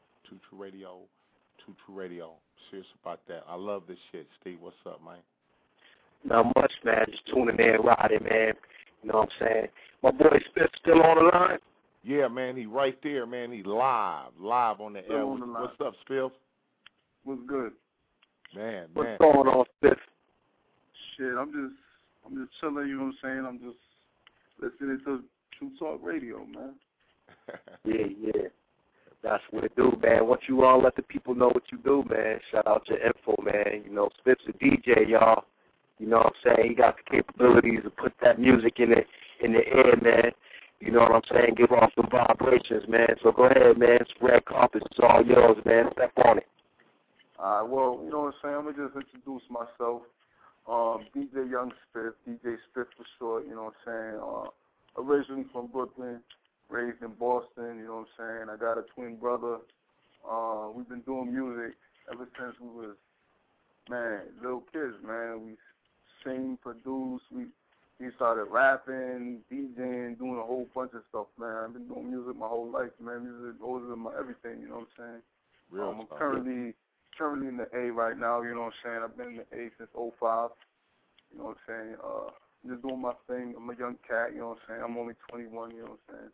Serious about that. I love this shit. Steve, what's up, man? Not much, man. Just tuning in, riding, man. You know what I'm saying? My boy Spiff still on the line? Yeah, man. He right there, man. He live on the air. What's up, Spiff? What's good? Man. What's going on, Spiff? Shit, I'm just chilling, you know what I'm saying? I'm just listening to True Talk Radio, man. Yeah. That's what it do, man. Once you all let the people know what you do, man, shout out your info, man. You know, Spiff's a DJ, y'all. You know what I'm saying? He got the capabilities to put that music in the air, man. You know what I'm saying? Give off some vibrations, man. So go ahead, man. Spread carpets. It's all yours, man. Step on it. All right, well, you know what I'm saying? I'm going to just introduce myself. DJ Young Spiff, DJ Spiff for short, you know what I'm saying? Originally from Brooklyn, raised in Boston, you know what I'm saying? I got a twin brother. We've been doing music ever since we was, little kids, man. We sing, produce, we started rapping, DJing, doing a whole bunch of stuff, man. I've been doing music my whole life, man. Music always been my everything, you know what I'm saying? I'm currently in the A right now, you know what I'm saying? I've been in the A since 05, you know what I'm saying? I'm just doing my thing. I'm a young cat, you know what I'm saying? I'm only 21, you know what I'm saying?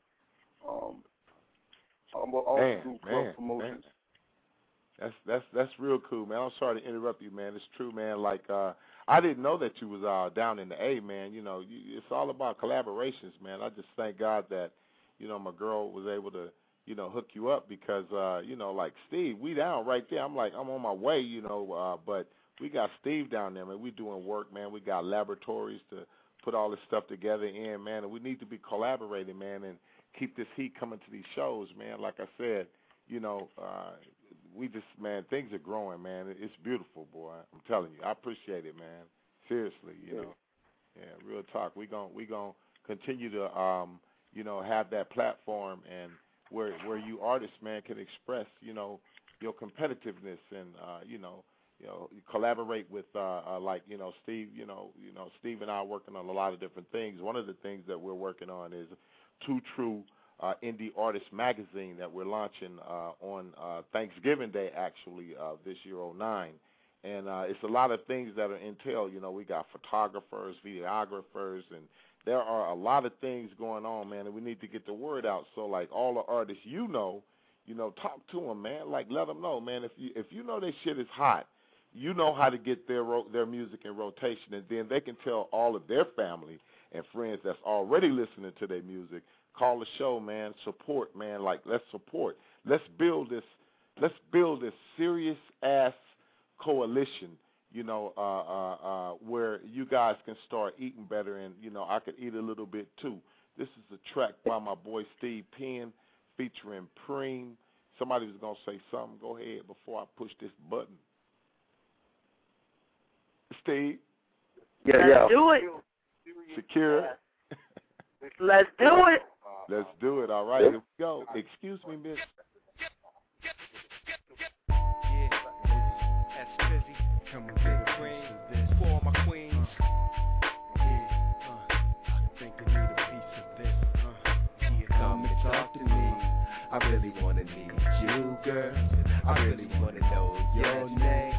I'm also do club promotions. That's real cool, man. I'm sorry to interrupt you, man. It's true, man. Like, I didn't know that you was down in the A, man. You know, it's all about collaborations, man. I just thank God that, you know, my girl was able to, you know, hook you up because, you know, like Steve, we down right there. I'm on my way, you know, but we got Steve down there, man. We doing work, man. We got laboratories to put all this stuff together in, man, and we need to be collaborating, man, and keep this heat coming to these shows, man. Like I said, you know, we just, man, things are growing, man. It's beautiful, boy. I'm telling you. I appreciate it, man. Seriously, you know. Yeah, real talk. We gon' continue to, you know, have that platform and where you artists, man, can express, you know, your competitiveness and, you collaborate with, like, you know, Steve, you know, Steve and I are working on a lot of different things. One of the things that we're working on is Two True Indie Artist Magazine that we're launching on Thanksgiving Day, actually, this year, 2009. And it's a lot of things that are entailed. You know, we got photographers, videographers, and there are a lot of things going on, man, and we need to get the word out. So, like, all the artists you know, talk to them, man. Like, let them know, man. If you know their shit is hot, you know how to get their music in rotation, and then they can tell all of their family and friends that's already listening to their music. Call the show, man. Support, man. Like, let's support. Let's build this serious ass coalition, you know, where you guys can start eating better, and, you know, I could eat a little bit too. This is a track by my boy Steve Penn featuring Preem. Somebody was going to say something. Go ahead before I push this button. Steve? Yeah. Let's do it. Shakira? Let's do it. Let's do it. All right, here we go. Excuse me, miss. That's busy. Coming big queen. For all my queens. I think I need a piece of this. You come and talk to me. I really wanna need you, girl. I really wanna know your name.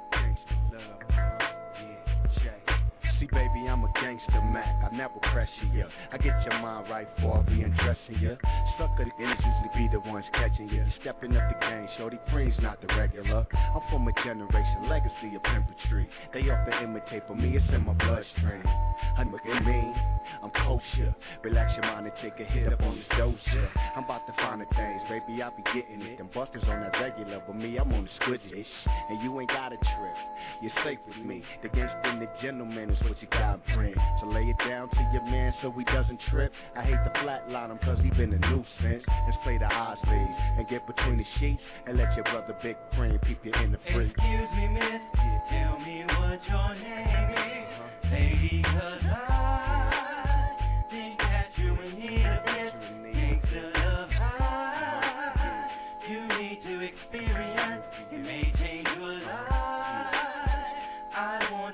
See, baby, I'm a gangster Mac. I never pressure you. I get your mind right before I be undressing you. Sucker niggas usually be the ones catching you. You stepping up the game, shorty. Preem's not the regular. I'm from a generation legacy of pimpantry. They often imitate, but me, it's in my bloodstream. Honey, look at me. I'm kosher. Relax your mind and take a hit up on this doja. I'm about to find the things, baby. I be getting it. Them busters on that regular, but me, I'm on the squidgy. And you ain't got a trip. You're safe with me. The gangster and the gentleman is what you got, friend. So lay it down to your man so he doesn't trip. I hate to flatline him cause he been a nuisance. Let's play the odds league and get between the sheets and let your brother Big Preem peep you in the fridge. Excuse me, miss, tell me what your name is, lady, cause I think that you need a bit, gangsta love high. You need to experience, it may change your life. I want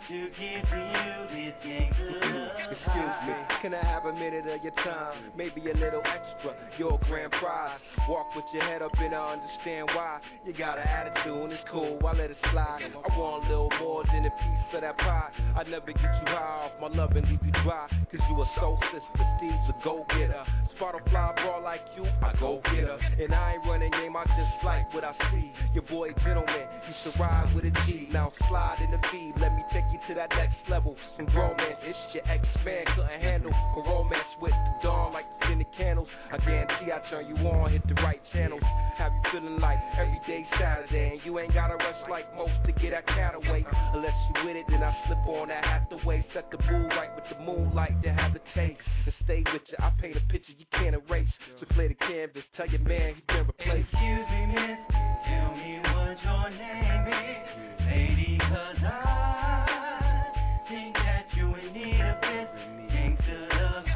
to give to you this gangsta love. Excuse me, can I have a minute of your time? Maybe a little extra, your grand prize. Walk with your head up and I understand why. You got an attitude and it's cool, I let it slide. I want a little more than a piece of that pie. I never get you high off my love and leave you dry. Cause you a soul sister, Steve's a go-getter. Spot a fly bra like you, I go get her. And I ain't running game, I just like what I see. Your boy gentleman, you should ride with a G. Now slide in the V, let me take you to that next level. Some romance, it's your ex-man couldn't handle. A romance with the dawn like the scented candles. I guarantee I turn you on, hit the right channels. Have you feeling like every day Saturday. And you ain't gotta rush like most to get that cat away. Unless you with it, then I slip on that Hathaway. Set the mood right with the moonlight to have the taste. And stay with you, I paint a picture you can't erase. So clear the canvas, tell your man he been replaced. Excuse me, miss, tell me what your name is, lady, cause I think that you in need of this gangsta love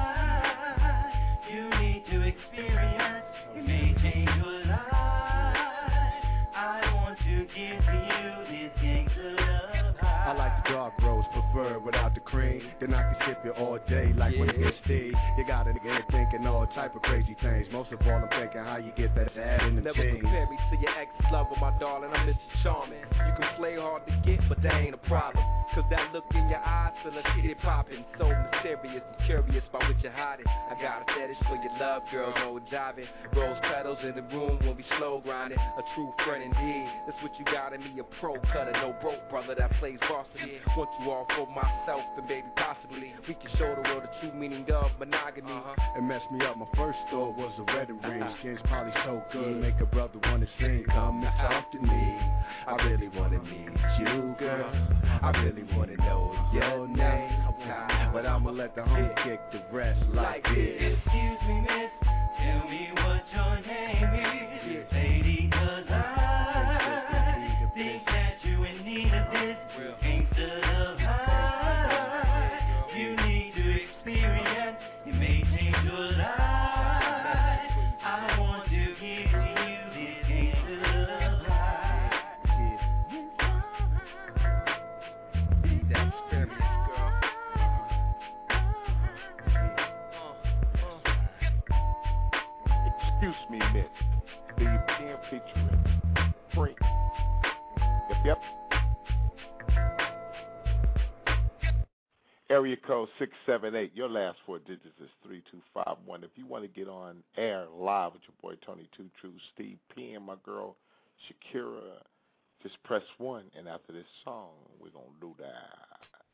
high. You need to experience, it may change your life. I want to give to you this gangsta love high. I like the dark rose, preferred without the cream. Then I can sip it all day like when it gets tea. You got a nigga thinking all type of crazy things. Most of all, I'm thinking how you get that ad in the Never jeans. compare me to your ex-lover, my darling, I'm Mr. Charming. You can play hard to get, but that ain't a problem. Cause that look in your eyes, feel a shit popping. So mysterious and curious about what you're hiding. I got a fetish for your love, girl, no diving. Rose petals in the room when we slow grinding. A true friend indeed. That's what you got in me, a pro cutter, no broke brother that plays varsity. Want you all for myself and baby possibly. We can show the world the true meaning of monogamy. It messed me up, my first thought was a wedding ring. Skin's probably so good, make a brother wanna sing. Come and talk to me, I really wanna meet you, girl. I really wanna know your name. But I'ma let the home kick the rest like this. Excuse me, miss, tell me what your name is, lady, cause I think that you in need of this gangsta love high. You need to experience, it may change your life. I want to give to you this gangsta love high. That experience, girl. Excuse me, miss. The pen featuring Frank. Yep. Area code 678. Your last four digits is 3251. If you want to get on air live with your boy Tony Two True, Steve P, and my girl Shakira, just press 1. And after this song, we're going to do that.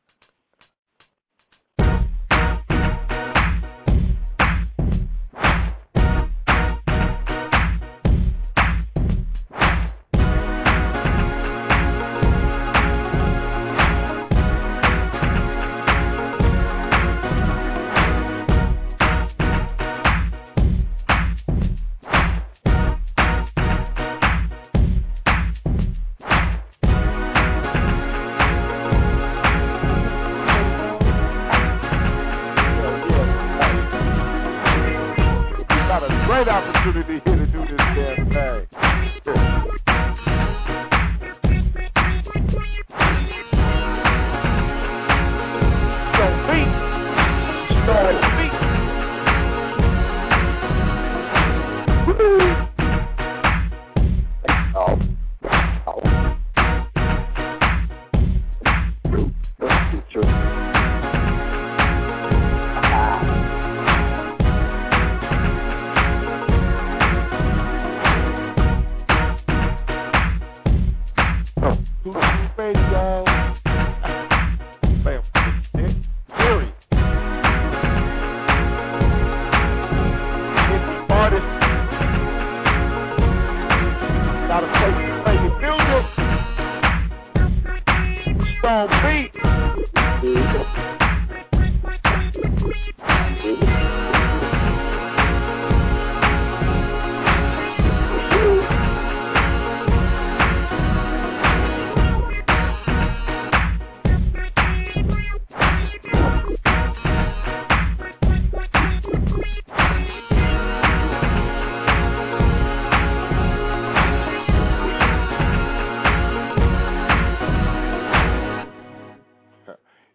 Great opportunity here to do this damn thing.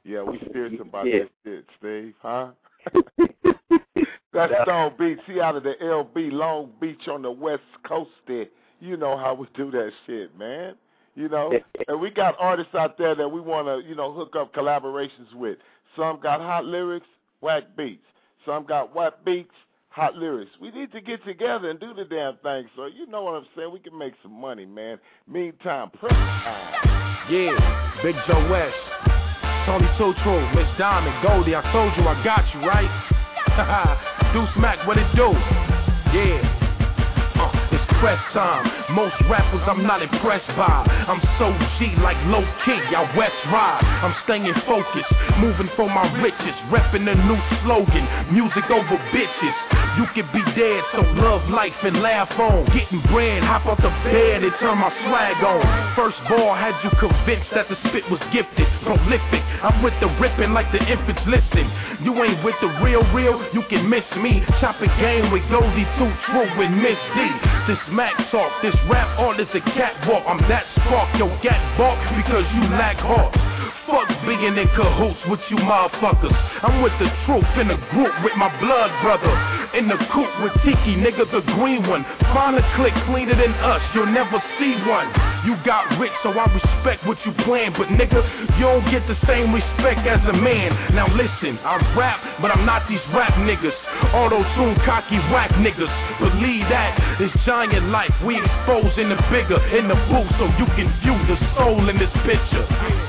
Yeah, we serious about that shit, Steve, huh? That's Stone Beach. He out of the LB, Long Beach on the West Coast there. You know how we do that shit, man. You know, and we got artists out there that we want to, you know, hook up collaborations with. Some got hot lyrics, whack beats. Some got whack beats, hot lyrics. We need to get together and do the damn thing. So you know what I'm saying? We can make some money, man. Meantime, press time. Yeah, Big Joe West, Tony Tutro, Miss Diamond, Goldie. I told you I got you, right? Deuce Mac, what it do? Yeah. It's press time. Most rappers I'm not impressed by. I'm so G like low key, y'all West Ride. I'm staying focused, moving for my riches, repping a new slogan, music over bitches. You can be dead, so love life and laugh on. Getting bread, hop out the bed and turn my swag on. First ball had you convinced that the spit was gifted, prolific. I'm with the ripping like the infants listen. You ain't with the real, you can miss me. Chopping game with Goldie, Too True with Miss D. This Mac talk, this rap art is a catwalk. I'm that spark, yo, gat bark because you lack heart. Fuck being in cahoots with you motherfuckers. I'm with the truth in a group with my blood brother. In the coop with Tiki, nigga, the green one. Find a click cleaner than us, you'll never see one. You got rich, so I respect what you plan, but nigga, you don't get the same respect as a man. Now listen, I rap, but I'm not these rap niggas. Auto-tune, cocky, whack niggas. Believe that, it's giant life. We exposing the bigger in the booth so you can view the soul in this picture.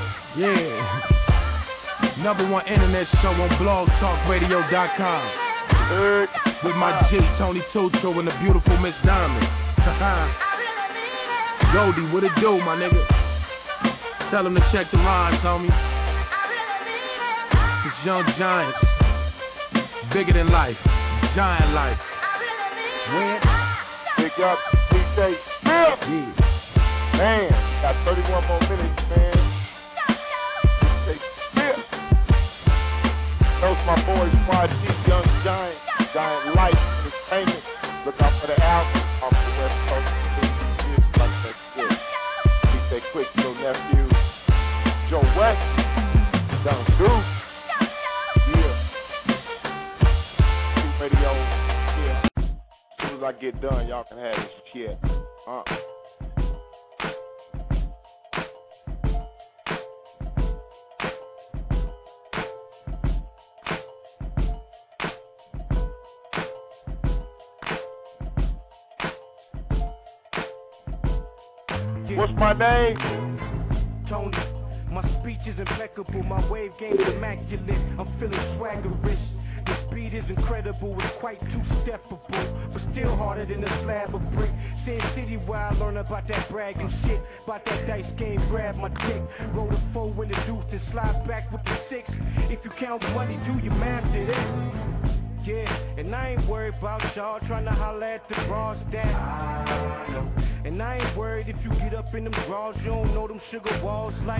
Yeah. #1 internet show on blogtalkradio.com. With my G, Tony Tutro, and the beautiful Miss Diamond. Goldie, what it do, my nigga? Tell him to check the rhymes, homie. It's Young Giants. Bigger than life. Giant life. When? Big up, DJ. Yeah. Man, got 31 more minutes, man. Those my boys, Pride G, Young Giant, Giant Life, Entertainment. Look out for the album off the West Coast. Like that shit. DJ Quick, little nephew. Joe West, Young Deuce. Yeah. Radio. Yeah. As soon as I get done, y'all can have this shit. What's my name? Tony. My speech is impeccable, my wave game's immaculate. I'm feeling swaggerish. The speed is incredible, it's quite two-steppable, but still harder than a slab of brick. Sin City where I learn about that bragging shit, about that dice game, grab my dick, roll the 4 in the deuce and slide back with the 6. If you count money, do your math to this. Yeah, and I ain't worried about y'all trying to holler at the bras that I know. And I ain't worried if you get up in them drawers, you don't know them sugar walls like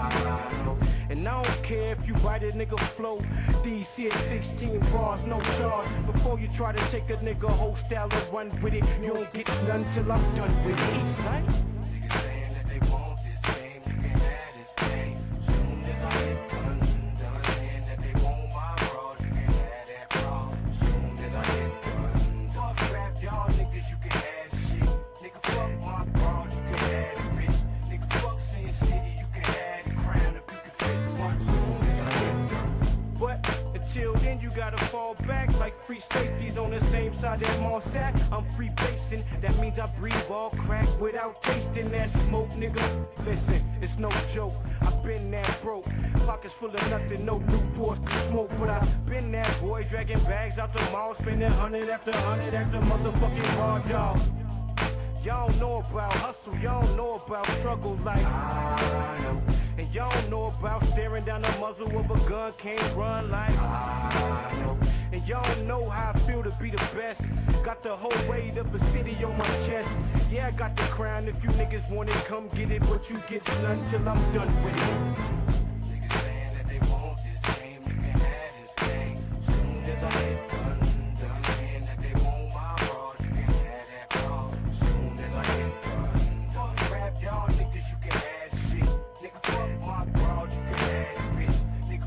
I know. And I don't care if you write a nigga flow, DC at 16 bars, no charge. Before you try to take a nigga whole style and run with it, you don't get none till I'm done with it. Right? Niggas saying that they want this game, you can have this game. Soon as I get done saying that they want my bras, you can have that bra. Soon as I get done, fuck rap, y'all niggas, you can have shit. Nigga, fuck my bras, you can have it, bitch. Nigga, fuck Sin City, you can have the crown if you can fit one. Soon as I get done. But until then, you gotta fall back like free safeties on the same side that Mall sat. I'm free basing, that means I breathe all crack without tasting that smoke, nigga. Listen, it's no joke, I've been that broke. Pockets full of nothing, no Newports to smoke. But I've been that boy, dragging bags out the mall, spending 100 after 100 after motherfucking raw dog. Y'all don't know about hustle, y'all don't know about struggle like I know. And y'all don't know about staring down the muzzle of a gun, can't run like I know. And y'all don't know how I feel to be the best. Got the whole weight of the city on my chest. Yeah, I got the crown, if you niggas want it, come get it. But you get none till I'm done with it. Niggas saying that they want this game, you can have this game. Soon as I get done saying that they want my bras, you can have that bra. Soon as I get done, fuck rap, y'all niggas, you can have shit. Nigga, fuck my bras, you can have it, bitch. Nigga,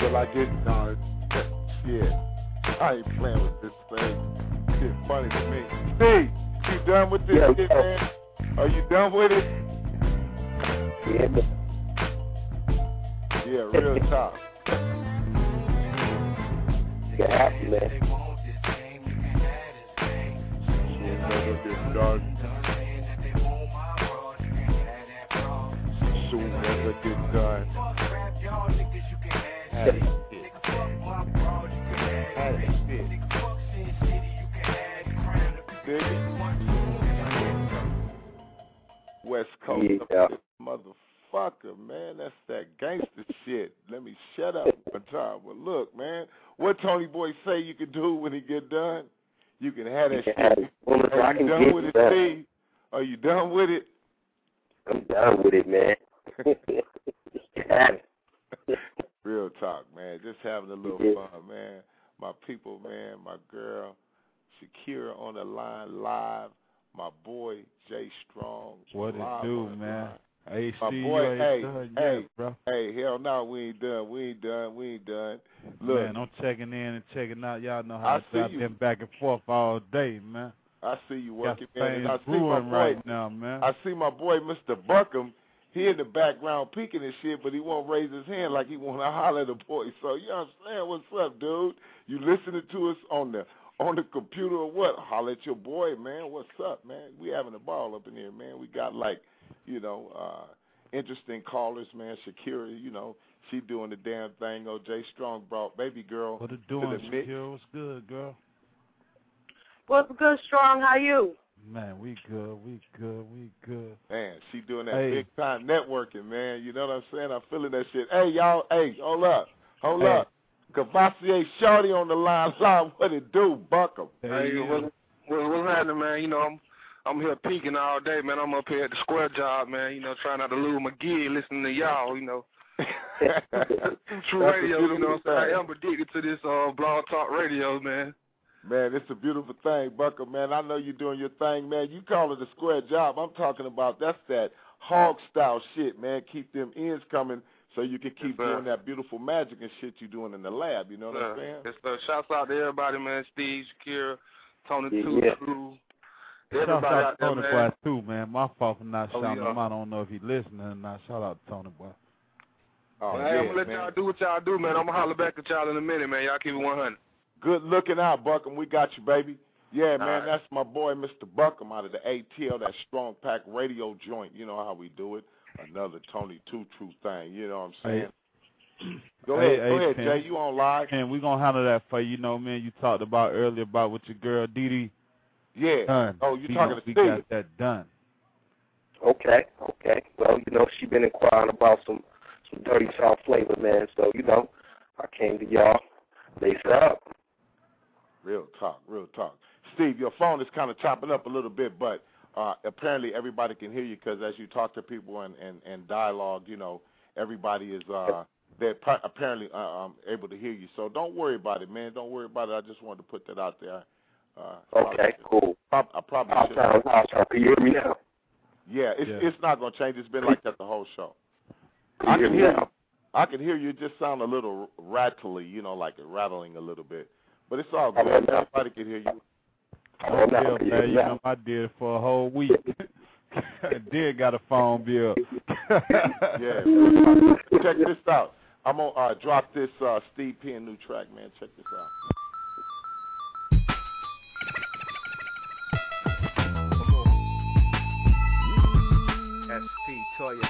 till I get done. Shit, I ain't playing with this thing. Shit funny to me. Steve, you done with this shit, man? Are you done with it? Yeah, real talk. Get happy, man. Soon as I get done. West Coast, motherfucker, man. That's that gangster shit. Let me shut up one time. Well, look, man, what Tony Boy say you can do when he get done? You can have that shit. Are you done with it, Steve? Are you done with it? I'm done with it, man. Real talk, man. Just having a little fun, man. My people, man. My girl, Shakira on the line live. My boy, Jay Strong. What it do, man? Hey, my Steve, boy, hey, bro. Hey, hell no, we ain't done. We ain't done. Look, man, I'm checking in and checking out. Y'all know how I've been back and forth all day, man. I see you working, man. And I see my boy right now, man. I see my boy, Mr. Buckham. He in the background peeking and shit, but he won't raise his hand like he want to holler at the boy. So you understand what's up, dude? You listening to us on the computer or what? Holler at your boy, man. What's up, man? We having a ball up in here, man. We got interesting callers, man. Shakira, she doing the damn thing. Jay Strong brought baby girl. What it doing, Shakira? What's good, girl? What's good, Strong? How you? Man, we good. Man, she doing that big time networking, man. You know what I'm saying? I'm feeling that shit. Hey, y'all. Hey, hold up. Cavassier Shorty on the line. What it do, Buckham? Hey, what's happening, man? I'm here peeking all day, man. I'm up here at the square job, man. Trying not to lose my gig, listening to y'all. True radio. You know what I'm saying? I am addicted to this Blog Talk Radio, man. Man, it's a beautiful thing, Buckham, man. I know you're doing your thing, man. You call it a square job. I'm talking about that's that hog-style shit, man. Keep them ends coming so you can keep doing that beautiful magic and shit you're doing in the lab. You know what I'm saying? Yes, shouts out to everybody, man. Steve, Shakira, Tony True. Shout out to Tony Boy, too, man. My fault for not shouting him out. I don't know if he's listening or not. Shout out to Tony Boy. Hey, I'm going to let y'all do what y'all do, man. I'm going to holler back at y'all in a minute, man. Y'all keep it 100. Good looking out, Buckham. We got you, baby. Yeah, man, that's my boy, Mr. Buckham, out of the ATL, that Strong Pack radio joint. You know how we do it. Another Tony Two True thing. You know what I'm saying? Go ahead, Jay. You on live? And we're going to handle that for you. Man, you talked about earlier about with your girl, Dee. Yeah. Done. Oh, you talking to Steve? We got that done. Okay. Well, she been inquiring about some dirty South flavor, man. So, I came to y'all. Lace up. Real talk. Steve, your phone is kind of chopping up a little bit, but apparently everybody can hear you because as you talk to people and dialogue, everybody is they're apparently able to hear you. So don't worry about it, man. Don't worry about it. I just wanted to put that out there. Okay, cool. I probably should. Can you hear me now? Yeah, it's not going to change. It's been like that the whole show. I can hear you. I can hear you. It just sound a little rattly, like rattling a little bit. But it's all good. Everybody can hear you. Man, I did it for a whole week. Did got a phone bill. Yeah. Check this out. I'm going to drop this Steve Penn new track, man. Check this out. SP Toya.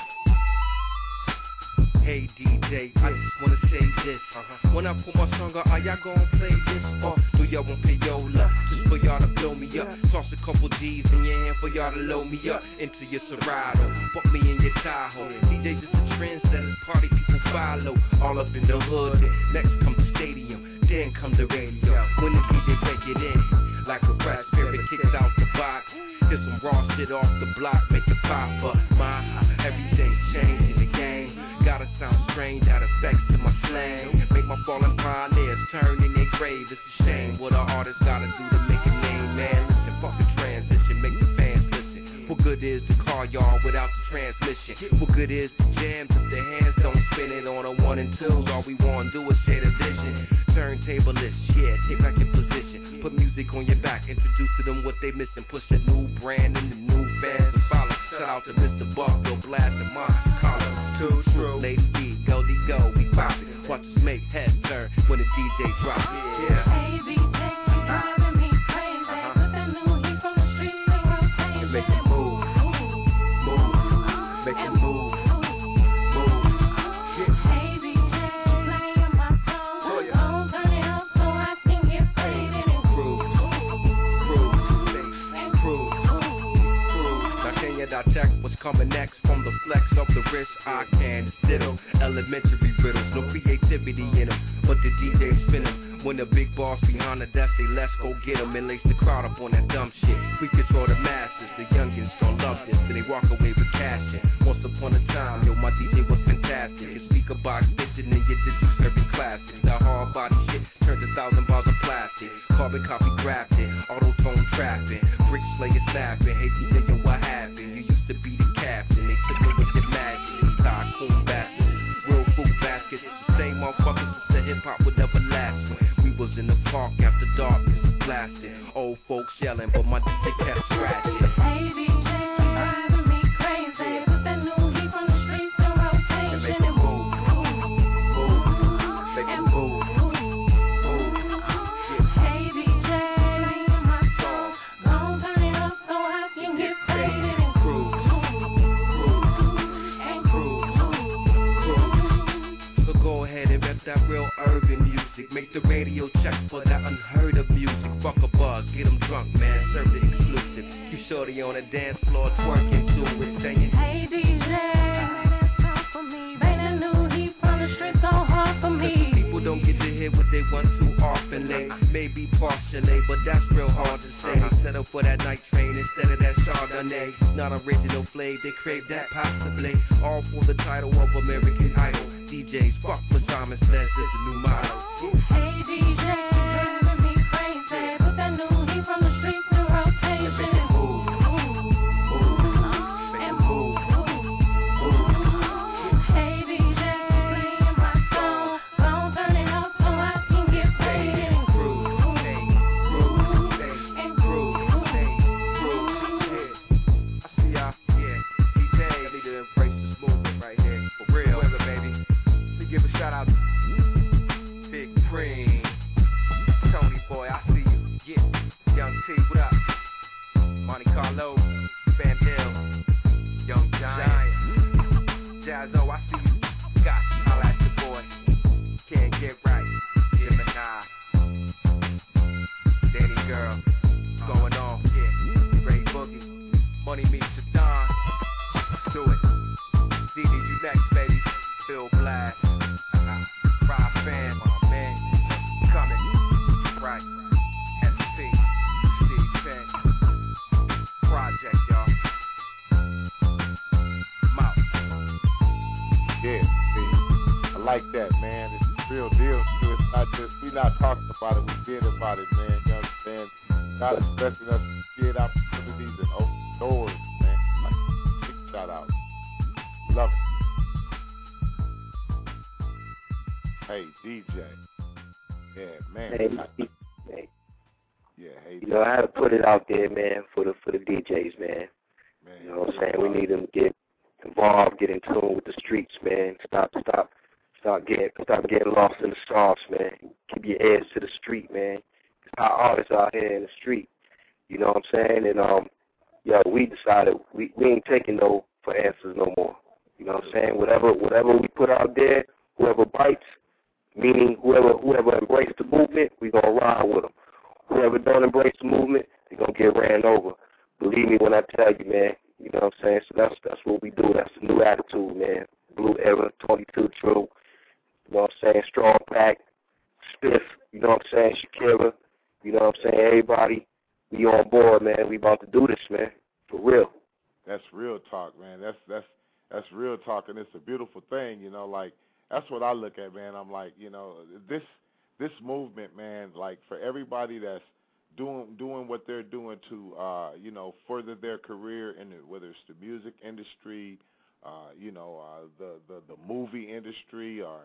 Hey DJ, I just wanna say this. When I pull my song out, are y'all gonna play this? Or do y'all want payola? Just for y'all to blow me up. Toss a couple G's in your hand for y'all to load me up into your Serato. Fuck me in your Tahoe. DJ just a trendsetter, party people follow. All up in the hood. Next comes the stadium, then comes the radio. When the DJ break it in, like a fresh spirit kicks out the box. Get some raw shit off the block, make it pop up. Everything changed in the game. Gotta sound strange, add effects to my slang. Make my fallen pioneers turn in their grave. It's a shame what an artist gotta do to make a name, man. Listen, fuck the transition, make the fans listen. What good is the car, y'all, without the transmission? What good is the jams if the hands don't spin it on a 1 one and twos. All we wanna do is share the vision. Turntablist, yeah, take back your position. Put music on your back, introduce to them what they missing. Push a new brand and the new fans to follow. Shout out to Mr. Buck, Bill Blast and Mike Collins. Too true. Lady B, go de go, we pop it. Watch us make heads turn when the DJ drop. Yeah. Hey, DJ, you driving me crazy. Put that new heat from the streets in rotation. And make it move, move, make it move. Check what's coming next from the flex of the wrist. I can diddle elementary riddles, no creativity in them, but the DJ spin them. When the big boss behind the desk say let's go get them and lace the crowd up on that dumb shit. We control the masses, the youngins don't love this, so they walk away with cash. Once upon a time, yo, my DJ was fantastic. His speaker box bitchin' and your digits very classic. The hard body shit turned 1,000 bars of plastic. Carbon copy grafted, auto tone trapping, brick slayer snapping. Hey DJ, yo, what happened? You used to be the captain, they took away your magic. Tycoon bastards, real food baskets, the same motherfuckers since the hip hop would ever last. We was in the park after darkness was blasted. Old folks yelling, but my DJ kept scratching. Hey DJ, you driving me crazy. Put that new heat from the streets in rotation. And make it move, move, make it move, move. Hey DJ, playing my song. Don't turn it up so I can get faded and cruise, and cruise. So go ahead and rep that real urban music. Make the radio check for that unheard of music. Fuck a buzz, get them drunk, man. Serve the exclusive. You shorty on the dance floor twerking to it, saying, Hey DJ, talk for me. Bring that new heat from the streets so hard for me. People don't get to hear what they want too often. They may be partially, but that's real hard to say. Settle for that night train instead of that Chardonnay. Not original flavor, they crave that possibly. All for the title of American Idol. DJs, fuck what Simon says is a new motto. Hey DJ, driving me crazy. Put that new heat from the streets in rotation. Make it move, move, make it move, move. Hey DJ, playing my song. Don't turn it up so I can get faded and cruise, and cruise. I see y'all, yeah. DJ, I need to embrace this movement right here. For real, whoever, baby. Let me give a shout out to Big Preem, Tony Boy, I see you. Yeah, Young T, what up? Monte Carlo, Van Hill, Young Giant, Jazzo, I see you. Gosh, I'll ask the boy. Can't get right. Gemini, Danny Girl, going on. Yeah, Ray Boogie, Money Meets the Don. Let's do it. DD, you next, baby. Bill Blast. Rob Fan, my man, coming, right, SP, Steve Penn, Project, y'all, Mouth. Yeah, see, I like that, man. It's the real deal. It's not just, we not talking about it, we did about it, man. You understand? God is blessing us to create opportunities and open doors, man. Like, big shout out. Love it. Hey, DJ. Yeah, man. Hey. Yeah, hey. You know, I had to put it out there, man, for the DJs, man. You know what I'm saying? We need them to get involved, get in tune with the streets, man. Stop getting lost in the sauce, man. Keep your ears to the street, man. Cause our artists out here in the street. You know what I'm saying? And we decided we ain't taking no for answers no more. You know what I'm saying? Whatever we put out there, whoever bites, meaning whoever embraces the movement, we gonna ride with them. Whoever don't embrace the movement, they gonna get ran over. Believe me when I tell you, man. You know what I'm saying? So that's what we do. That's the new attitude, man. Blue Era, 22 True. You know what I'm saying? Strong Pack, Spiff. You know what I'm saying? Shakira. You know what I'm saying? Everybody, we on board, man. We about to do this, man. For real. That's real talk, man. That's real talk, and it's a beautiful thing, you know. Like, that's what I look at, man. I'm like, you know, this movement, man. Like, for everybody that's doing what they're doing to, you know, further their career in whether it's the music industry, you know, the movie industry, or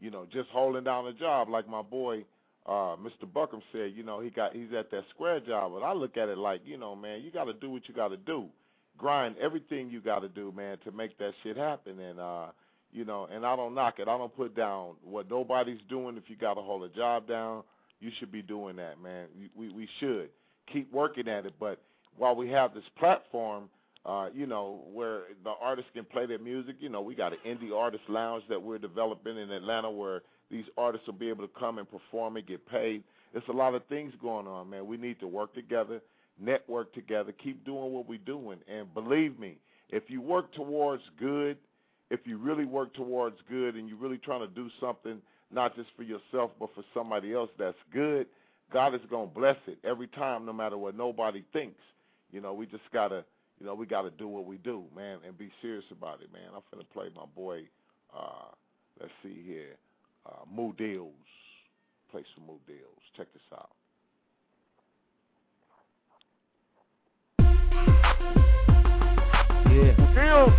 just holding down a job like my boy Mr. Buckham said. He's at that square job, but I look at it like, man, you got to do what you got to do, grind everything you got to do, man, to make that shit happen. And and I don't knock it. I don't put down what nobody's doing. If you got to hold a job down, you should be doing that, man. We should keep working at it. But while we have this platform, where the artists can play their music, we got an indie artist lounge that we're developing in Atlanta where these artists will be able to come and perform and get paid. There's a lot of things going on, man. We need to work together, network together, keep doing what we're doing. And believe me, if you work towards good, if you really work towards good and you're really trying to do something, not just for yourself but for somebody else that's good, God is going to bless it every time, no matter what nobody thinks. We just got to, we got to do what we do, man, and be serious about it, man. I'm finna play my boy, let's see here, Moo Deals. Play some Moo Deals. Check this out. Yeah.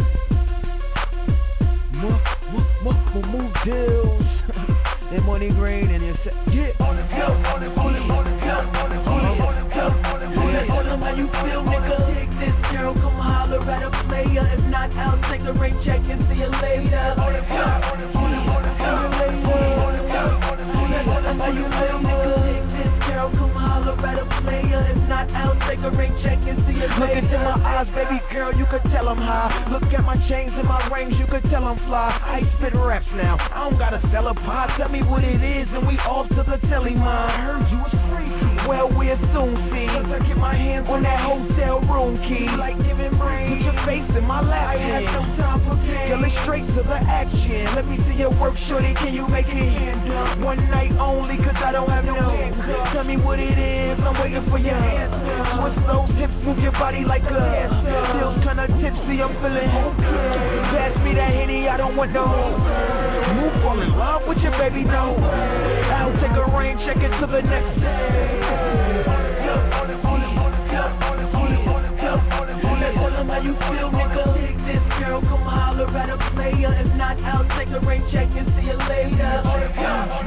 Moo Deals. That money green and you say, yeah. On the hill, on the hill, on the hill, on the hill, on the hill, on the hill. Tell them how you feel, nigga. Take this girl, come holler at a player. If not, I'll take the ring check and see you later. On the hill, on the hill, on the hill, on the hill, on the hill, on the hill. Tell them how you feel, nigga. Take this girl, come holler at a player. If not, I'll take a ring check and see you later. Look into my eyes, baby girl, you could tell I'm high. Look at my chains and my rings, you could tell I'm fly. I spit raps now, I don't gotta sell a pie. Tell me what it is and we off to the telly, mine. I heard you was free. Well, we'll soon see. Cause I get my hands on that hotel room key. Like giving brain. Put your face in my lap. I had no time for games. Girl, it's straight to the action. Let me see your work, shorty. Can you make it hand up? One night only, cause I don't have no handcuffs. Tell me what it is. I'm waiting for your answer. Twist those hips, move your body like a dancer. Feels kinda tipsy, I'm feeling pass me that Henny, I don't want no move, fall in love with your baby, no. I'll take a rain check it to the next day. Tell them how you feel, nigga. Take this girl, come holler at a player. If not, I'll take a rain check and see you later. Tell them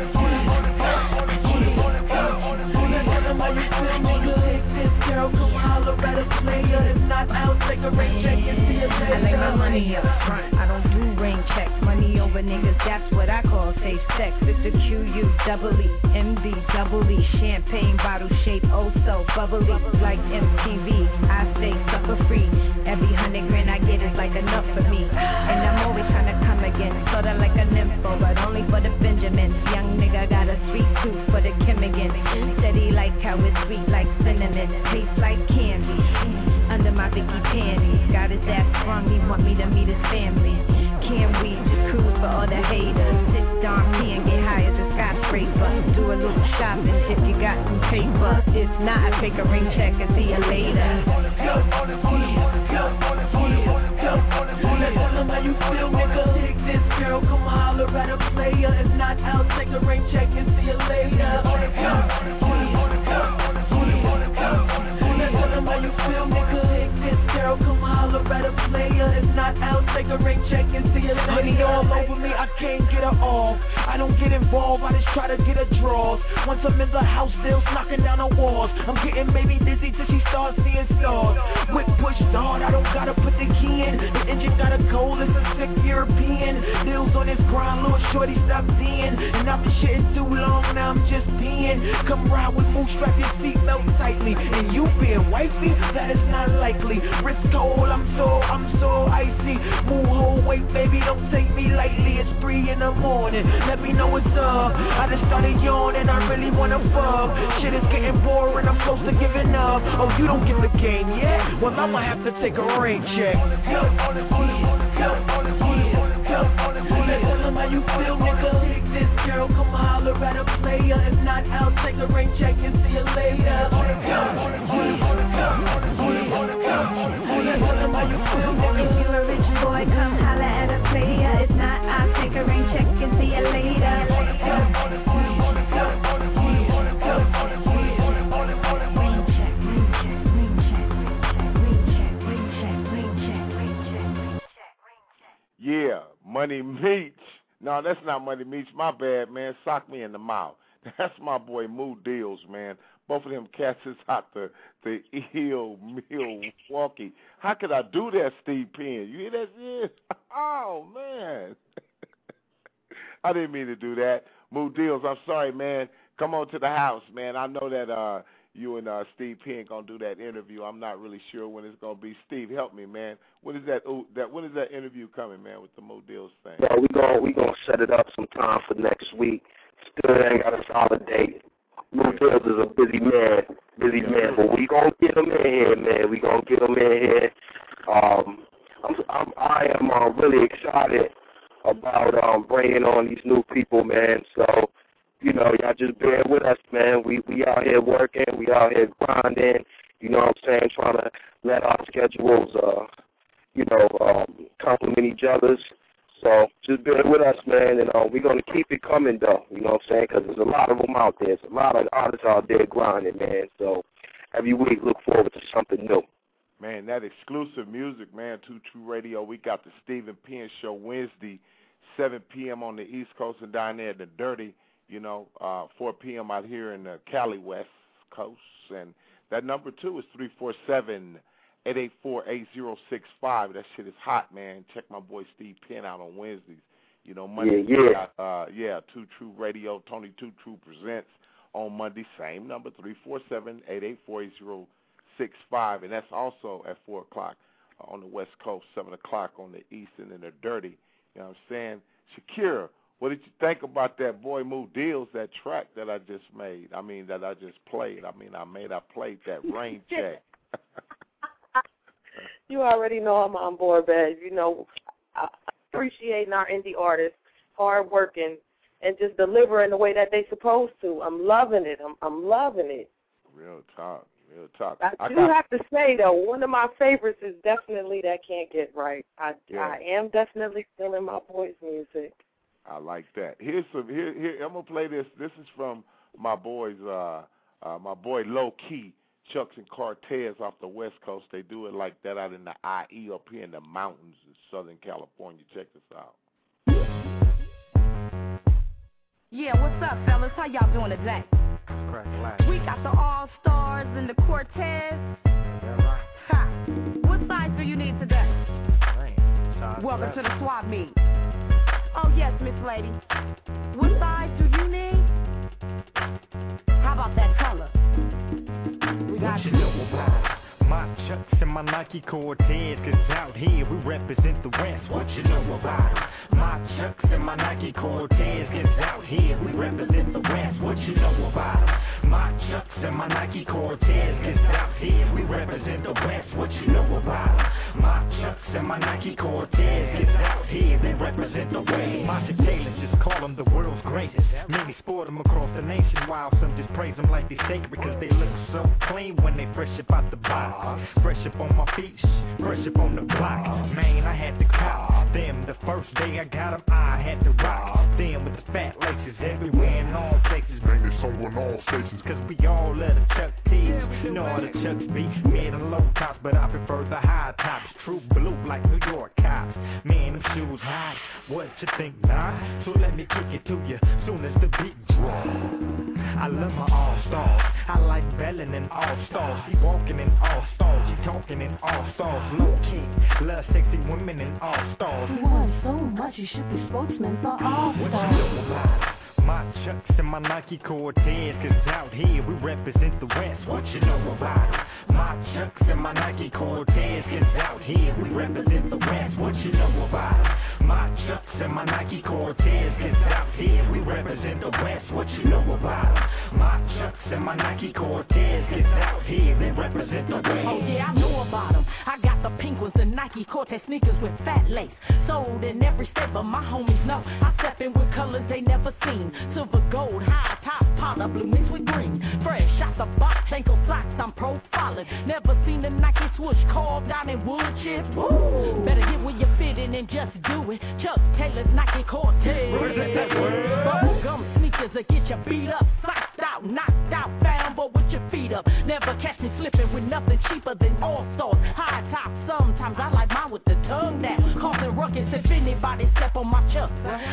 how you feel, nigga. Take this girl, come holler at a player. If not, I'll take a rain check and see you later. I lay my money up front. I don't do rain checks. Money over niggas, that's what I call safe sex. It's a QU-double-E, MV-double-E. Champagne bottle shape, oh so bubbly. Like MTV, I stay suffer free. Every 100 grand I get is like enough for me. And I'm always trying to come again, sorta like a nympho, but only for the Benjamins. Young nigga got a sweet tooth for the Kimmigan. Steady like how it's sweet like cinnamon. Tastes like candy, under my Vicky panties. Got his ass sprung, he want me to meet his family. Can we just cruise for all the haters? Sit down P and get high as a skyscraper. Do a little shopping if you got some paper. If not, I take a ring check and see you later. Tell them how you feel, nigga. Take this girl, come holler at a player. If not, I'll take a rain check and see you later. Tell them how you feel, nigga. Take this girl, come holler at a player. If not, I'll take a ring check and see you later. Honey all over me, I can't get her off. I don't get involved, I just try to get her draws. Once I'm in the house, Dale's knocking down the walls. I'm getting baby dizzy till she starts seeing stars. Whip push start, I don't gotta put the key in. The engine got a cold, it's a sick European. Dale's on his grind, little shorty stop seeing. And I've been shitting too long, now I'm just peeing. Come ride with Moose, strap your seatbelt tightly. And you being wifey, that is not likely. Wrist cold, I'm so icy. Move whole weight, baby, don't take me lightly. It's 3 in the morning, let me know what's up. I just started yawning, I really wanna fuck. Shit is getting boring, I'm close to giving up. Oh, you don't get the game yet? Well, I'ma have to take a rain check. Tell them how you feel, nigga. Take this girl, come holler at a player. If not, I'll take a rain check and see you later. Tell them how you feel, nigga. If you a rich boy, come holler at a player. If not, I'll take a rain check and see you later. Yeah, Money Meach. No, that's not Money Meach. My bad, man. Sock me in the mouth. That's my boy Moo Deals, man. Both of them cats is out the Milwaukee. How could I do that, Steve Penn? You hear that shit? Oh, man. I didn't mean to do that. Moo Deals, I'm sorry, man. Come on to the house, man. I know that you and Steve Penn gonna do that interview. I'm not really sure when it's gonna be. Steve, help me, man. When is that interview coming, man, with the Moo Deals thing? Yeah, we gonna set it up sometime for next week. Still ain't got a solid date. Moo Deals is a busy man, but we gonna get him in here, man. We gonna get him in here. I am really excited about bringing on these new people, man. So, you know, y'all just bear with us, man. We out here working, we out here grinding. You know what I'm saying? Trying to let our schedules, complement each other's. So just bear with us, man, and we're going to keep it coming, though. You know what I'm saying? Because there's a lot of them out there. There's a lot of artists out there grinding, man. So every week, look forward to something new. Man, that exclusive music, man, 2 True Radio. We got the Stephen Penn Show Wednesday, 7 p.m. on the East Coast and down there at the Dirty, 4 p.m. out here in the Cali West Coast. And that number, too, is 347-884-8065. That shit is hot, man. Check my boy Steve Penn out on Wednesdays. Monday we got 2 True Radio. Tony 2 True presents on Monday. Same number, 347-884-8065. And that's also at 4 o'clock on the West Coast, 7 o'clock on the East and in the Dirty. You know what I'm saying? Shakira, what did you think about that boy Moo Deals, that track that I just made? I mean, that I just played. I played that Rain Check. You already know I'm on board, babe. Appreciating our indie artists, hard working, and just delivering the way that they supposed to. I'm loving it. I'm loving it. Real talk. I have to say, though, one of my favorites is definitely that Can't Get Right. I am definitely feeling my boy's music. I like that. Here I'm gonna play this. This is from my boys, my boy Low Key, Chucks and Cortez off the West Coast. They do it like that out in the IE up here in the mountains in Southern California. Check this out. Yeah, what's up, fellas? How y'all doing today? We got the All-Stars and the Cortez. Ha! What size do you need today? Welcome to the swap meet. Oh, yes, Miss Lady. What size do you need? How about that color? We got you. My Chucks and my Nike Cortez, cause out here we represent the West. What you know about it? My Chucks and my Nike Cortez, cause out here we represent the West. What you know about it? My Chucks and my Nike Cortez, cause out here we represent the West. What you know about it? My Chucks and my Nike Cortez, cause out here they represent the West. Marshall Taylor just call them the world's greatest. Many sport them across the nation, while some just praise them like they sacred because they look so clean when they fresh up out the box. Fresh up on my feet, fresh up on the block. Man, I had to cop them the first day I got them. I had to rock them with the fat laces everywhere in all places. Bring this on all stations, cause we all love the Chuck T's. You know how the Chucks be, mid and low tops, but I prefer the high tops. True blue like New York cops. Man, them shoes hot, what you think, nah? So let me kick it to you soon as the beat drop. I love my all-stars, I like Bellin' and all-stars. She walking in all-stars, she talking in all-stars. Low-key, love sexy women in all-stars. You want so much, you should be spokesman for all-stars. My Chucks and my Nike Cortez, cause out here we represent the West. What you know about it? My Chucks and my Nike Cortez, cause out here we represent the West. What you know about it? My Chucks and my Nike Cortez, cause out here we represent the West. What you know about it? My Chucks and my Nike Cortez, cause out here they represent the West. Oh yeah, I know about them. I got the pink ones, the Nike Cortez sneakers with fat lace. Sold in every state, but my homies know I step in with colors they never seen. Silver, gold, high top, powder blue mixed with green. Fresh out the box, ankle socks, I'm profiling. Never seen a Nike swoosh carved out in wood chips. Woo! Better get where you're fitting and just do it. Chuck Taylor's Nike Cortez. Bubblegum sneakers that get you beat up, psyched out, knocked out, found but with your feet up. Never catch me slipping with nothing cheaper than All-Stars. High top, sometimes I like mine with the tongue down. Causing ruckus if anybody step on my chucks. I ain't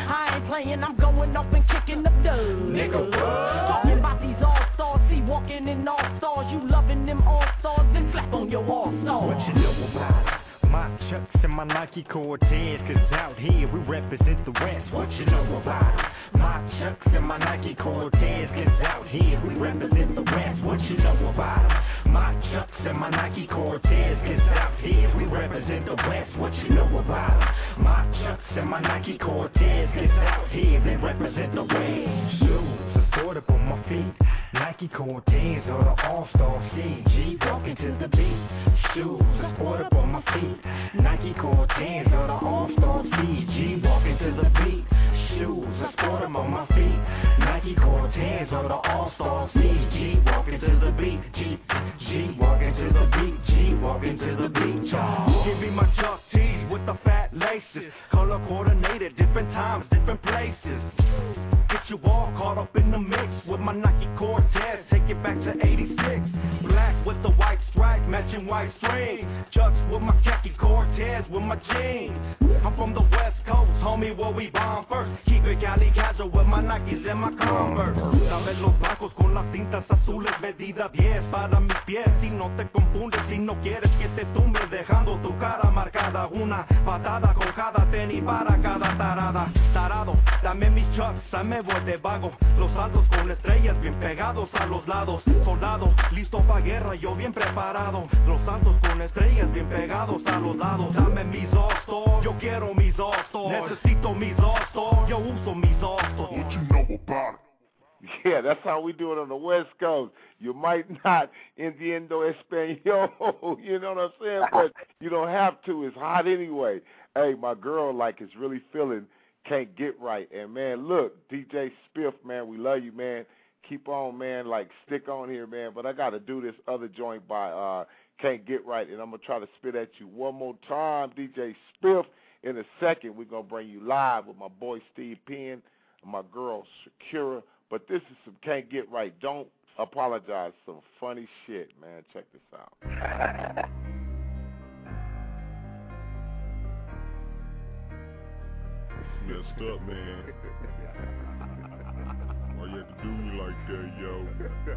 playing, I'm going off and kicking the dub. Nigga, what? Talking about these all-stars, see walking in all-stars. You loving them all-stars, then slap on your all-stars. What you know about it? My Chucks and my Nike Cortez, cause out here we represent the West. What you know about it? My Chucks and my Nike Cortez, cause out here we represent the West. What you know about it? My Chucks and my Nike Cortez, cause out here we represent the West. What you know about it? My Chucks and my Nike Cortez, cause out here they represent the West. Shoes, affordable on my feet. Nike Cortez or the All-Star CG, walking to the beat. Shoes, affordable on my feet. Nike Cortez or the All-Star CG, walking to the beat. Shoes, affordable on my feet. Nike Cortez or the All-Star CG, walking to the beat. G, walking to the beat. G, walking to the beat. Give me my Chuck tees with the fat laces, color coordinated, different times, different places. Get you all caught up in the mix with my Nike Cortez, take it back to 86. Black with the white stripe, matching white string. Chucks with my khaki Cortez with my jeans. I'm from the West Coast, homie, where we bomb first. Keep it Cali casual with my Nikes and my Converse. Dame los blancos con las tintas azules, medida 10 para mis pies. Si no te confundes, si no quieres que te tumbe, dejando tu cara marcada. Una patada con cada tenis para cada tarada. Tarado, dame mis Chucks, me voy de vago. Los altos con estrellas bien pegados a los lados. Soldado, listo pa' guerra, yo bien preparado. Los santos con estrellas bien pegados a los lados. Dame mis All-Stars, yo quiero mis All-Stars. Necesito mis All-Stars, yo uso mis All-Stars. What you know about it? Yeah, that's how we do it on the West Coast. You might not entiendo español, you know what I'm saying? But you don't have to. It's hot anyway. Hey, my girl, like, is really feeling Can't Get Right. And, man, look, DJ Spiff, man, we love you, man. Keep on, man, like, stick on here, man. But I got to do this other joint by Can't Get Right, and I'm going to try to spit at you one more time, DJ Spiff. In a second, we're going to bring you live with my boy Steve Penn and my girl Shakira. But this is some Can't Get Right. Don't apologize. Some funny shit, man. Check this out. Messed up, man. Why you have to do me like that, yo?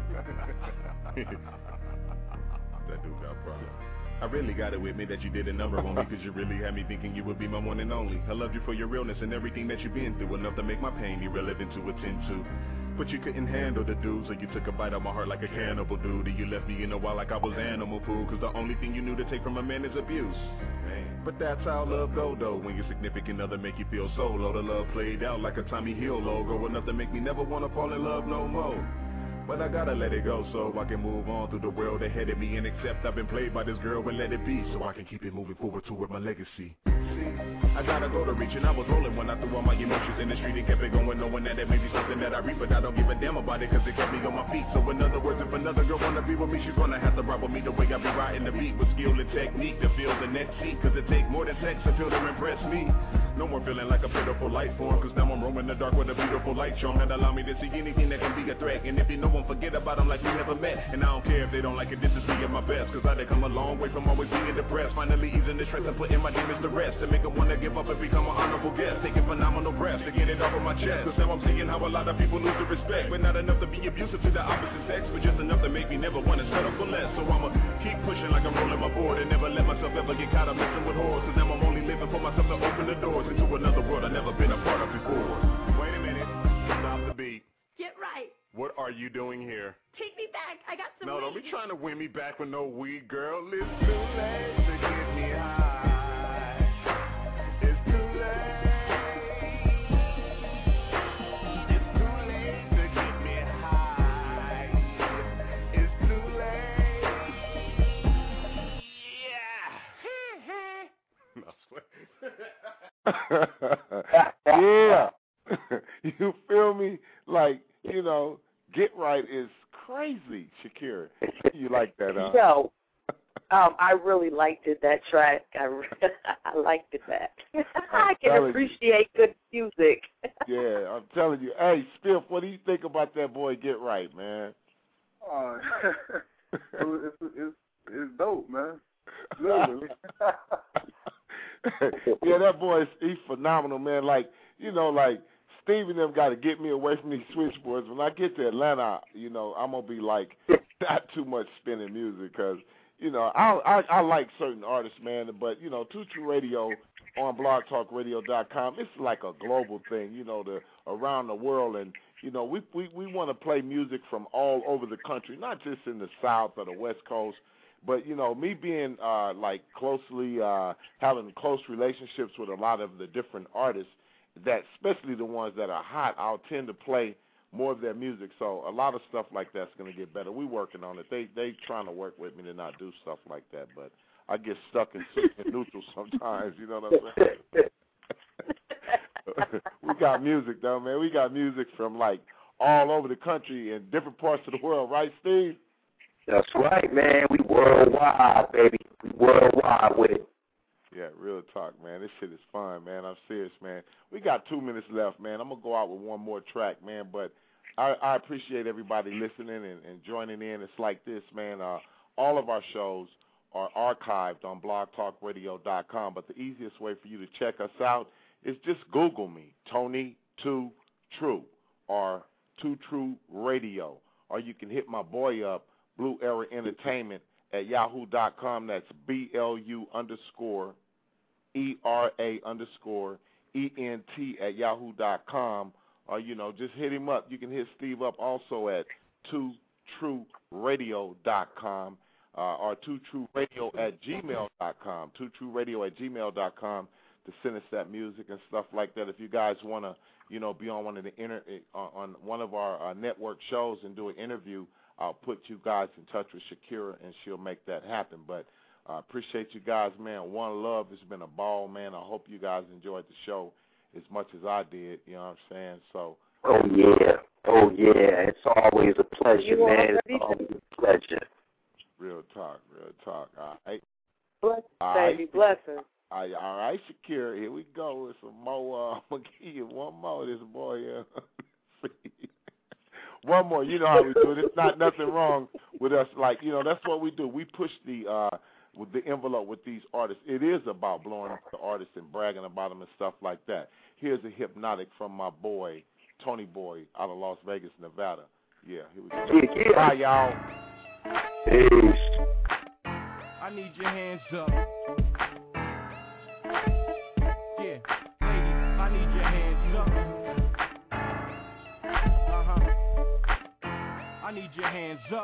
That dude got problems. I really got it with me that you did a number on me, cause you really had me thinking you would be my one and only. I loved you for your realness and everything that you've been through, enough to make my pain irrelevant to attend to. But you couldn't handle the dude, so you took a bite out my heart like a cannibal dude. And you left me in a while like I was animal food, cause the only thing you knew to take from a man is abuse. Man. But that's how love go though, when your significant other make you feel so low. The love played out like a Tommy Hill logo, enough to make me never wanna fall in love no more. But I gotta let it go so I can move on through the world ahead of me and accept I've been played by this girl and let it be, so I can keep it moving forward toward my legacy. I gotta go to reach and I was rolling when I threw all my emotions in the street and kept it going, knowing that it may be something that I reap, but I don't give a damn about it cause it kept me on my feet. So in other words, if another girl wanna be with me, she's gonna have to ride with me the way I be riding the beat, with skill and technique to feel the next seat, cause it take more than sex to feel to impress me. No more feeling like a pitiful life form, cause now I'm roaming the dark with a beautiful light charm that allow me to see anything that can be a threat. And if you know, forget about them like we never met. And I don't care if they don't like it, this is me at my best, cause I done come a long way from always being depressed. Finally easing the stress and putting my demons to rest, to make them wanna give up and become an honorable guest, taking phenomenal breaths to get it off of my chest. Cause now I'm seeing how a lot of people lose the respect, but not enough to be abusive to the opposite sex, but just enough to make me never wanna settle for less. So I'ma keep pushing like I'm rolling my board and never let myself ever get caught up messing with whores, cause now I'm only living for myself to open the doors into another world I've never been a part of before. Wait a minute, stop the beat. Get right. What are you doing here? Take me back. I got some No, weed. don't be trying to win me back with no weed, girl. It's too late to get me high. It's too late. It's too late to get me high. It's too late. Yeah. You feel me? Like, you know, Get Right is crazy, Shakira. You like that, huh? Yo, I really liked it, that track. I liked it, that. I can appreciate good music. Yeah, I'm telling you. Hey, Spiff, what do you think about that boy Get Right, man? It's dope, man. Yeah, that boy, he's phenomenal, man. Like, you know, like, Steve and them got to get me away from these switchboards. When I get to Atlanta, you know, I'm gonna be like not too much spinning music because you know I like certain artists, man. But you know, Two True Radio on BlogTalkRadio.com, it's like a global thing, you know, around the world, and you know, we want to play music from all over the country, not just in the South or the West Coast. But, you know, me being, like, closely having close relationships with a lot of the different artists, that especially the ones that are hot, I'll tend to play more of their music. So a lot of stuff like that's going to get better. We're working on it. They trying to work with me to not do stuff like that. But I get stuck in neutral sometimes, you know what I'm saying? We got music, though, man. We got music from, like, all over the country and different parts of the world. Right, Steve? That's right, man. We worldwide, baby. We worldwide with it. Yeah, real talk, man. This shit is fun, man. I'm serious, man. We got 2 minutes left, man. I'm going to go out with one more track, man. But I appreciate everybody listening and joining in. It's like this, man. All of our shows are archived on blogtalkradio.com. But the easiest way for you to check us out is just Google me, Tony 2 True, or 2 True Radio. Or you can hit my boy up, Blue Era Entertainment, at yahoo.com. That's BLU_ERA_ENT at yahoo.com. Or, you know, just hit him up. You can hit Steve up also at 2TrueRadio.com or 2TrueRadio at gmail.com. 2TrueRadio at gmail.com to send us that music and stuff like that. If you guys want to, you know, be on one of the on one of our network shows and do an interview, I'll put you guys in touch with Shakira, and she'll make that happen. But I appreciate you guys, man. One love. It's been a ball, man. I hope you guys enjoyed the show as much as I did. You know what I'm saying? So. Oh, yeah. Oh, yeah. It's always a pleasure, man. It's always a pleasure. Real talk. Real talk. All right. Blessings, baby. Blessings. All right, Shakira. Here we go with some more. I'm going to give you one more. This boy. One more. You know how we do it. It's not nothing wrong with us. Like, you know, that's what we do. We push with the envelope with these artists. It is about blowing up the artists and bragging about them and stuff like that. Here's a Hypnotic from my boy, Tony Boy, out of Las Vegas, Nevada. Yeah, here we go. Yeah. Bye, y'all. Peace. I need your hands up. Yeah, ladies, I need your hands up. I need your hands up.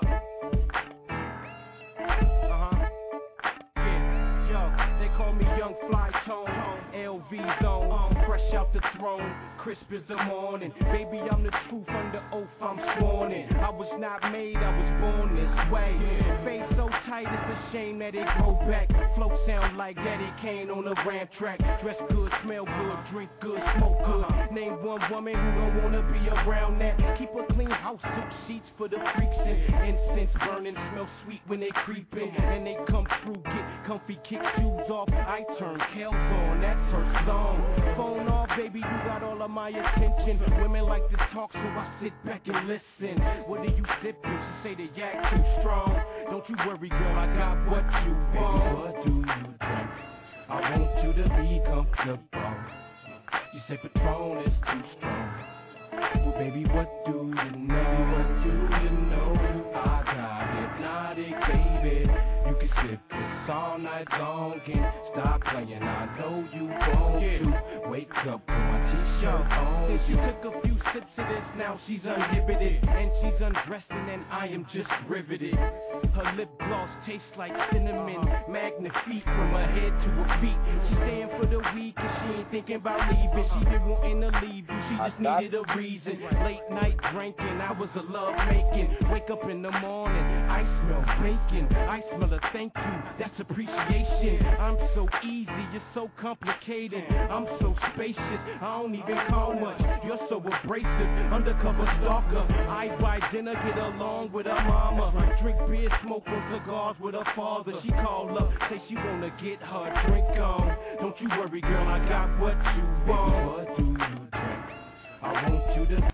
Yeah, yo, they call me Young Fly Tone, LV Zone, fresh out the throne, crisp as the morning. Baby, I'm the truth under oath, I'm sworn in. I was not made, I was born this way. Face so tight, it's a shame that it go back. Flow sound like Daddy Kane on a ramp track. Dress good, smell good, drink good, smoke good. Name one woman who don't wanna be around that. Keep a clean house, soup sheets for the freaks and incense burning, smell sweet when they creep in. And they come through, get comfy, kick shoes off. I turn Kels on, that's her song. Phone off, baby, you got all of my attention. Women like to talk, so I sit back and listen. What are you sipping? She say the yak too strong. Don't you worry, girl, I got what you want. Baby, what do you drink? I want you to be comfortable. You say Patron is too strong. Well, baby, what do you know? What do you know? I got Hypnotic, baby. You can sip this all night long and stop playing. I know you want to wake up with my t-shirt on. Since she took a few sips of this, now she's uninhibited and she's undressing and I am just riveted. Her lip gloss tastes like cinnamon, magnifique from her head to her feet. She's staying for the week and she ain't thinking about leaving. She been wanting to leave you, she just needed a reason. Late night drinking, I was a love making. Wake up in the morning, I smell bacon. I smell a thank you, that's appreciation. I'm so easy, you're so complicated. I'm so spacious, I don't even call much. You're so abrasive, undercover stalker. I buy dinner, get along with her mama. Drink beer, smoke on cigars with her father. She call up, say she wanna get her drink on. Don't you worry, girl, I got what you want. What do you drink? I want you to